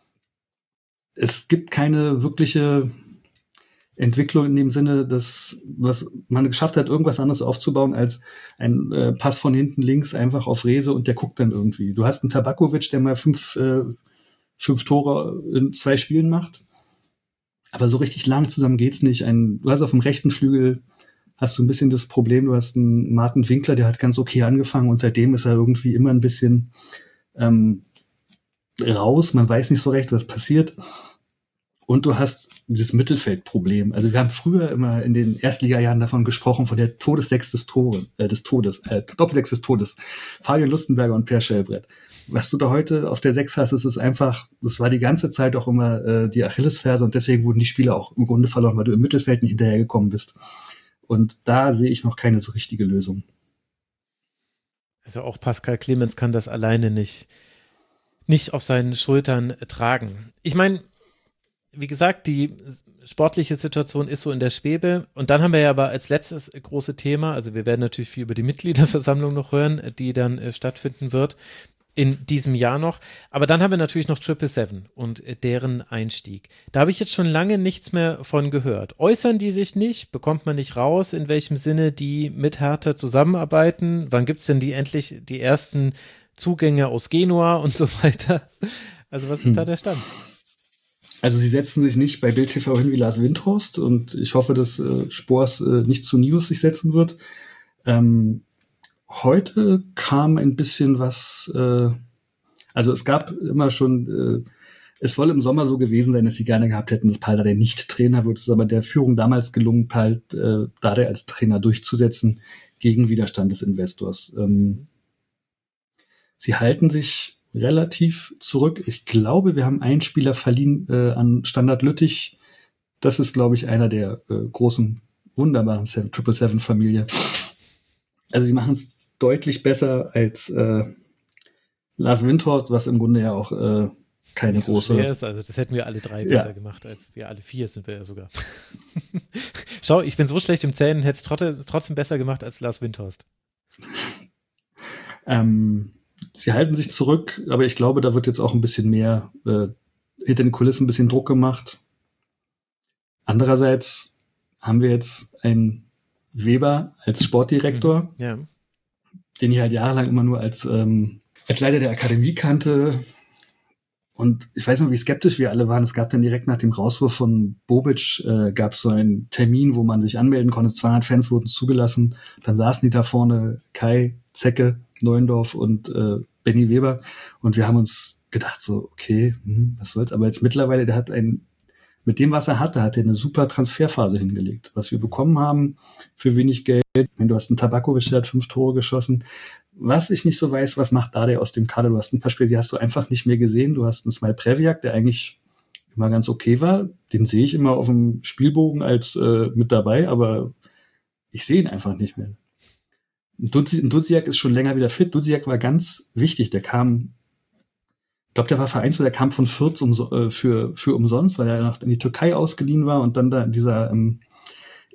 es gibt keine wirkliche Entwicklung in dem Sinne, dass was man geschafft hat, irgendwas anderes aufzubauen als ein äh, Pass von hinten links einfach auf Rehse und der guckt dann irgendwie. Du hast einen Tabakovic, der mal fünf, äh, fünf Tore in zwei Spielen macht, aber so richtig lang zusammen geht's nicht. Ein, du hast auf dem rechten Flügel hast du ein bisschen das Problem, du hast einen Martin Winkler, der hat ganz okay angefangen und seitdem ist er irgendwie immer ein bisschen ähm, raus. Man weiß nicht so recht, was passiert. Und du hast dieses Mittelfeldproblem. Also wir haben früher immer in den Erstligajahren davon gesprochen, von der Todessechs des Tores, äh, des Todes, äh, Doppelsechs des Todes. Fabian Lustenberger und Per Schellbrett. Was du da heute auf der Sechs hast, ist es einfach, das war die ganze Zeit auch immer äh, die Achillesferse und deswegen wurden die Spiele auch im Grunde verloren, weil du im Mittelfeld nicht hinterhergekommen bist. Und da sehe ich noch keine so richtige Lösung. Also auch Pascal Clemens kann das alleine nicht, nicht auf seinen Schultern tragen. Ich meine, wie gesagt, die sportliche Situation ist so in der Schwebe. Und dann haben wir ja aber als letztes große Thema, also wir werden natürlich viel über die Mitgliederversammlung noch hören, die dann äh, stattfinden wird in diesem Jahr noch. Aber dann haben wir natürlich noch Triple Seven und äh, deren Einstieg. Da habe ich jetzt schon lange nichts mehr von gehört. Äußern die sich nicht? Bekommt man nicht raus, in welchem Sinne die mit Hertha zusammenarbeiten? Wann gibt es denn die endlich die ersten Zugänge aus Genua und so weiter? Also was ist hm. da der Stand? Also sie setzen sich nicht bei Bild T V hin wie Lars Windhorst und ich hoffe, dass äh, Spors äh, nicht zu News sich setzen wird. Ähm, heute kam ein bisschen was, äh, also es gab immer schon, äh, es soll im Sommer so gewesen sein, dass sie gerne gehabt hätten, dass Pal Dardai nicht Trainer wird. Es ist aber der Führung damals gelungen, Pal äh, Dardai als Trainer durchzusetzen gegen Widerstand des Investors. Ähm, sie halten sich relativ zurück. Ich glaube, wir haben einen Spieler verliehen äh, an Standard Lüttich. Das ist, glaube ich, einer der äh, großen, wunderbaren Triple Seven Familie. Also sie machen es deutlich besser als äh, Lars Windhorst, was im Grunde ja auch äh, keine Nicht so große schwer ist. Also das hätten wir alle drei besser ja. gemacht, als wir alle vier sind wir ja sogar. Schau, ich bin so schlecht im Zählen, hätte es trotzdem, trotzdem besser gemacht als Lars Windhorst. ähm Sie halten sich zurück, aber ich glaube, da wird jetzt auch ein bisschen mehr äh, hinter den Kulissen ein bisschen Druck gemacht. Andererseits haben wir jetzt einen Weber als Sportdirektor, ja. den ich halt jahrelang immer nur als, ähm, als Leiter der Akademie kannte. Und ich weiß noch, wie skeptisch wir alle waren. Es gab dann direkt nach dem Rauswurf von Bobic, äh, gab es so einen Termin, wo man sich anmelden konnte. zweihundert Fans wurden zugelassen. Dann saßen die da vorne, Kai, Zecke, Neuendorf und äh, Benny Weber. Und wir haben uns gedacht so, okay, hm, was soll's. Aber jetzt mittlerweile, der hat ein, mit dem, was er hatte, hat er eine super Transferphase hingelegt. Was wir bekommen haben für wenig Geld. Wenn du hast einen Tabakovic, der hat fünf Tore geschossen. Was ich nicht so weiß, was macht Dardai aus dem Kader? Du hast ein paar Spiele, die hast du einfach nicht mehr gesehen. Du hast einen Smile Previak, der eigentlich immer ganz okay war. Den sehe ich immer auf dem Spielbogen als äh, mit dabei, aber ich sehe ihn einfach nicht mehr. Dudziak ist schon länger wieder fit. Dudziak war ganz wichtig. Der kam, ich glaube, der war Vereinsloser, der kam von Fürth um, äh, für, für umsonst, weil er noch in die Türkei ausgeliehen war und dann da in dieser ähm,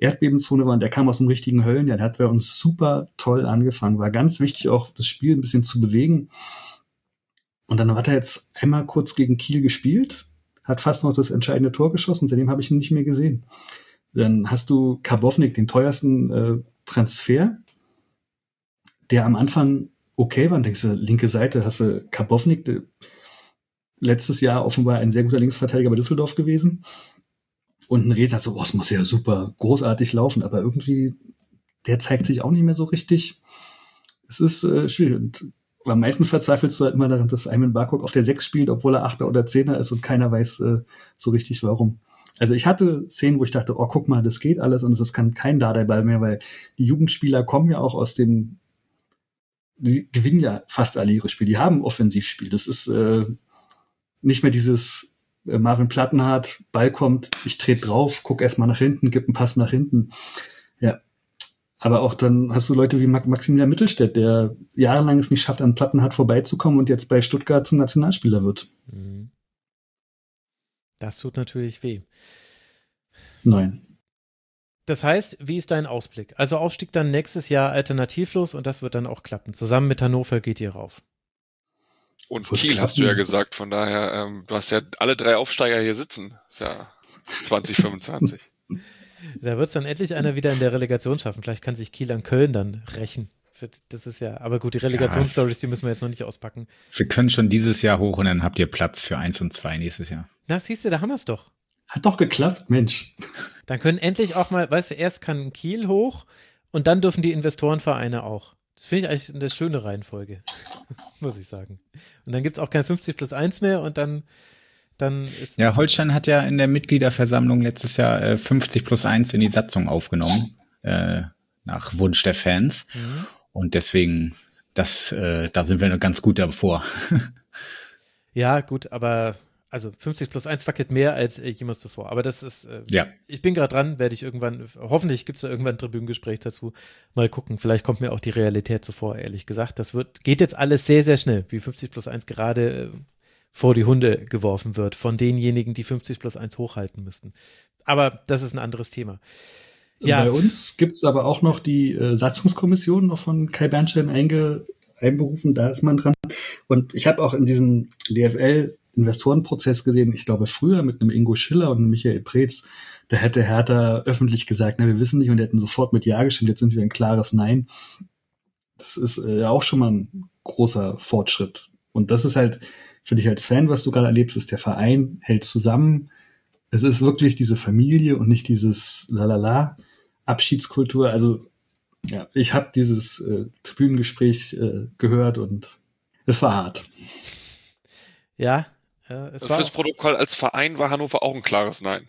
Erdbebenzone war und der kam aus dem richtigen Höllen, der hat bei uns super toll angefangen. War ganz wichtig auch, das Spiel ein bisschen zu bewegen. Und dann hat er jetzt einmal kurz gegen Kiel gespielt, hat fast noch das entscheidende Tor geschossen, seitdem habe ich ihn nicht mehr gesehen. Dann hast du Karbovnik, den teuersten äh, Transfer, der am Anfang okay war. Und denkst du, linke Seite hast du Karbovnik, der, letztes Jahr offenbar ein sehr guter Linksverteidiger bei Düsseldorf gewesen. Und ein Reza so, oh, es muss ja super großartig laufen, aber irgendwie, der zeigt sich auch nicht mehr so richtig. Es ist äh, schwierig. Und am meisten verzweifelst du halt immer daran, dass Ayman Barkok auf der sechs spielt, obwohl er Achter oder Zehner ist und keiner weiß äh, so richtig warum. Also ich hatte Szenen, wo ich dachte, oh, guck mal, das geht alles und es kann kein Dardai-Ball mehr, weil die Jugendspieler kommen ja auch aus dem, die gewinnen ja fast alle ihre Spiele, die haben Offensivspiel. Das ist äh, nicht mehr dieses Marvin Plattenhardt, Ball kommt, ich trete drauf, guck erstmal nach hinten, gib einen Pass nach hinten. Ja. Aber auch dann hast du Leute wie Maximilian Mittelstädt, der jahrelang es nicht schafft, an Plattenhardt vorbeizukommen und jetzt bei Stuttgart zum Nationalspieler wird. Das tut natürlich weh. Nein. Das heißt, wie ist dein Ausblick? Also Aufstieg dann nächstes Jahr alternativlos und das wird dann auch klappen. Zusammen mit Hannover geht ihr rauf. Und Kiel hast du ja gesagt, von daher, ähm, du hast ja alle drei Aufsteiger hier sitzen. Ist ja zwanzig fünfundzwanzig. Da wird es dann endlich einer wieder in der Relegation schaffen. Vielleicht kann sich Kiel an Köln dann rächen. Das ist ja, aber gut, die Relegationsstories, die müssen wir jetzt noch nicht auspacken. Wir können schon dieses Jahr hoch und dann habt ihr Platz für eins und zwei nächstes Jahr. Na, siehst du, da haben wir es doch. Hat doch geklappt, Mensch. Dann können endlich auch mal, weißt du, erst kann Kiel hoch und dann dürfen die Investorenvereine auch. Das finde ich eigentlich eine schöne Reihenfolge, muss ich sagen. Und dann gibt es auch kein fünfzig plus eins mehr und dann, dann ist... Ja, Holstein hat ja in der Mitgliederversammlung letztes Jahr äh, fünfzig plus eins in die Satzung aufgenommen, äh, nach Wunsch der Fans. Mhm. Und deswegen, das, äh, da sind wir noch ganz gut davor. Ja, gut, aber... Also fünfzig plus eins fackelt mehr als äh, jemals zuvor. Aber das ist, äh, ja. Ich bin gerade dran, werde ich irgendwann, hoffentlich gibt es da irgendwann ein Tribünengespräch dazu. Mal gucken, vielleicht kommt mir auch die Realität zuvor, ehrlich gesagt. Das wird, geht jetzt alles sehr, sehr schnell, wie fünfzig plus eins gerade äh, vor die Hunde geworfen wird von denjenigen, die fünfzig plus eins hochhalten müssten. Aber das ist ein anderes Thema. Ja. Bei uns gibt es aber auch noch die äh, Satzungskommission noch von Kai Bernstein einge, einberufen, da ist man dran. Und ich habe auch in diesem D F L Investorenprozess gesehen, ich glaube früher mit einem Ingo Schiller und einem Michael Preetz, da hätte Hertha öffentlich gesagt, na, wir wissen nicht, und die hätten sofort mit Ja gestimmt, jetzt sind wir ein klares Nein. Das ist äh, auch schon mal ein großer Fortschritt. Und das ist halt für dich als Fan, was du gerade erlebst, ist, der Verein hält zusammen. Es ist wirklich diese Familie und nicht dieses Lalala Abschiedskultur. Also ja, ich habe dieses äh, Tribünengespräch äh, gehört und es war hart. Ja, äh, es war fürs Protokoll, als Verein war Hannover auch ein klares Nein.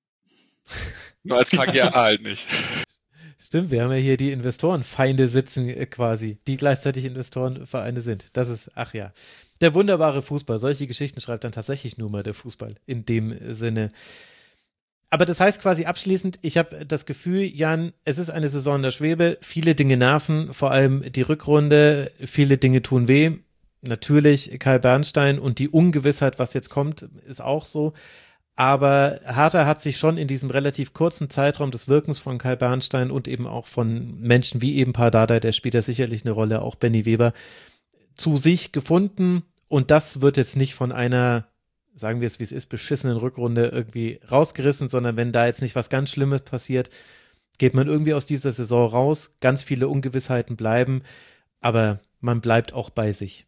Nur als K G A halt nicht. Stimmt, wir haben ja hier die Investorenfeinde sitzen äh, quasi, die gleichzeitig Investorenvereine sind. Das ist, ach ja, der wunderbare Fußball. Solche Geschichten schreibt dann tatsächlich nur mal der Fußball in dem Sinne. Aber das heißt quasi abschließend, ich habe das Gefühl, Jan, es ist eine Saison in der Schwebe, viele Dinge nerven, vor allem die Rückrunde, viele Dinge tun weh. Natürlich Kai Bernstein und die Ungewissheit, was jetzt kommt, ist auch so. Aber Hertha hat sich schon in diesem relativ kurzen Zeitraum des Wirkens von Kai Bernstein und eben auch von Menschen wie eben Pardada, der spielt ja sicherlich eine Rolle, auch Benny Weber, zu sich gefunden. Und das wird jetzt nicht von einer, sagen wir es wie es ist, beschissenen Rückrunde irgendwie rausgerissen, sondern wenn da jetzt nicht was ganz Schlimmes passiert, geht man irgendwie aus dieser Saison raus. Ganz viele Ungewissheiten bleiben, aber man bleibt auch bei sich.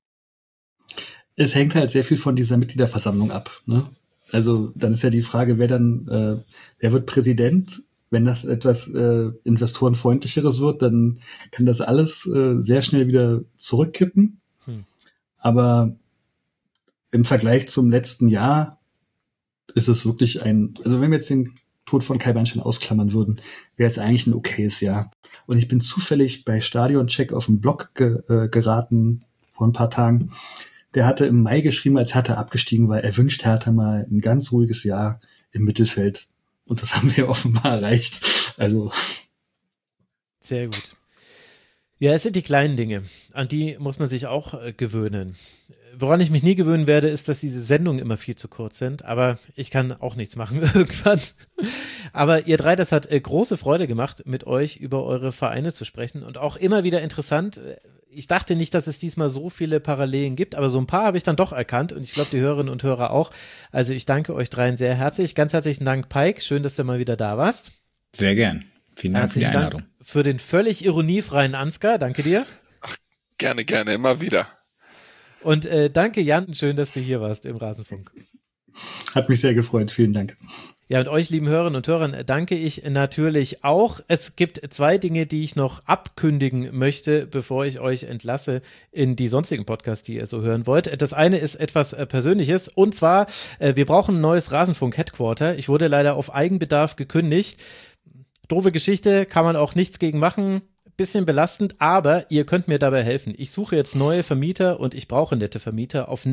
Es hängt halt sehr viel von dieser Mitgliederversammlung ab, ne? Also dann ist ja die Frage, wer dann, äh, wer wird Präsident? Wenn das etwas äh, investorenfreundlicheres wird, dann kann das alles äh, sehr schnell wieder zurückkippen. Hm. Aber im Vergleich zum letzten Jahr ist es wirklich ein, also wenn wir jetzt den Tod von Kai Bernstein ausklammern würden, wäre es eigentlich ein okayes Jahr. Und ich bin zufällig bei Stadioncheck auf den Blog ge, äh, geraten vor ein paar Tagen. Der hatte im Mai geschrieben, als Hertha abgestiegen war, er wünscht Hertha mal ein ganz ruhiges Jahr im Mittelfeld. Und das haben wir offenbar erreicht. Also. Sehr gut. Ja, es sind die kleinen Dinge, an die muss man sich auch äh, gewöhnen. Woran ich mich nie gewöhnen werde, ist, dass diese Sendungen immer viel zu kurz sind, aber ich kann auch nichts machen irgendwann. Aber ihr drei, das hat äh, große Freude gemacht, mit euch über eure Vereine zu sprechen und auch immer wieder interessant. Ich dachte nicht, dass es diesmal so viele Parallelen gibt, aber so ein paar habe ich dann doch erkannt und ich glaube, die Hörerinnen und Hörer auch. Also ich danke euch dreien sehr herzlich. Ganz herzlichen Dank, Pike. Schön, dass du mal wieder da warst. Sehr gern. Vielen Dank für die Einladung. Dank für den völlig ironiefreien Ansgar. Danke dir. Ach, gerne, gerne, immer wieder. Und äh, danke, Jan. Schön, dass du hier warst im Rasenfunk. Hat mich sehr gefreut. Vielen Dank. Ja, und euch, lieben Hörerinnen und Hörern, danke ich natürlich auch. Es gibt zwei Dinge, die ich noch abkündigen möchte, bevor ich euch entlasse in die sonstigen Podcasts, die ihr so hören wollt. Das eine ist etwas äh, Persönliches und zwar, äh, wir brauchen ein neues Rasenfunk-Headquarter. Ich wurde leider auf Eigenbedarf gekündigt. Doofe Geschichte, kann man auch nichts gegen machen. Bisschen belastend, aber ihr könnt mir dabei helfen. Ich suche jetzt neue Vermieter und ich brauche nette Vermieter auf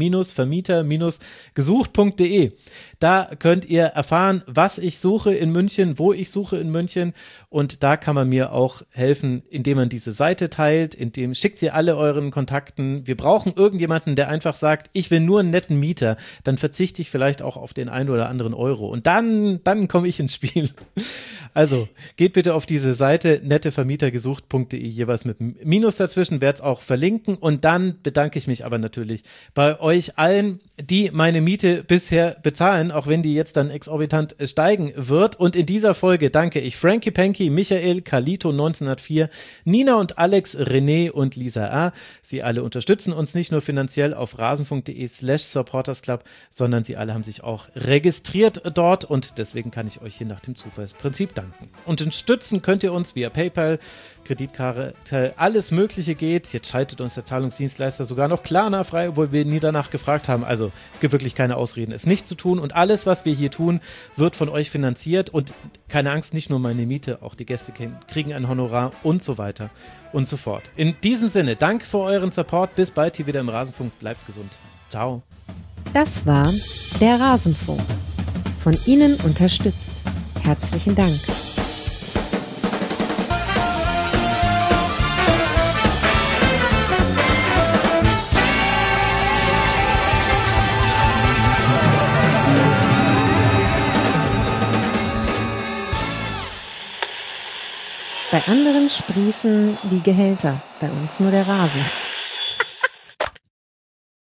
nette-vermieter-gesucht punkt de. Da könnt ihr erfahren, was ich suche in München, wo ich suche in München und da kann man mir auch helfen, indem man diese Seite teilt, indem schickt sie alle euren Kontakten. Wir brauchen irgendjemanden, der einfach sagt, ich will nur einen netten Mieter, dann verzichte ich vielleicht auch auf den einen oder anderen Euro und dann, dann komme ich ins Spiel. Also, geht bitte auf diese Seite nettevermietergesucht punkt de, jeweils mit einem Minus dazwischen, werde es auch verlinken und dann bedanke ich mich aber natürlich bei euch allen, die meine Miete bisher bezahlen, auch wenn die jetzt dann exorbitant steigen wird. Und in dieser Folge danke ich Frankie Panky, Michael, Kalito neunzehnhundertvier, Nina und Alex, René und Lisa A. Sie alle unterstützen uns nicht nur finanziell auf rasenfunk.de slash supportersclub, sondern sie alle haben sich auch registriert dort und deswegen kann ich euch hier nach dem Zufallsprinzip danken. Und unterstützen könnt ihr uns via PayPal, Kreditkarte, alles Mögliche geht. Jetzt schaltet uns der Zahlungsdienstleister sogar noch Klarna frei, obwohl wir nie danach gefragt haben. Also es gibt wirklich keine Ausreden, es nicht zu tun. Und alles, was wir hier tun, wird von euch finanziert. Und keine Angst, nicht nur meine Miete, auch die Gäste kriegen ein Honorar und so weiter und so fort. In diesem Sinne, danke für euren Support. Bis bald hier wieder im Rasenfunk. Bleibt gesund. Ciao. Das war der Rasenfunk. Von Ihnen unterstützt. Herzlichen Dank. Bei anderen sprießen die Gehälter, bei uns nur der Rasen.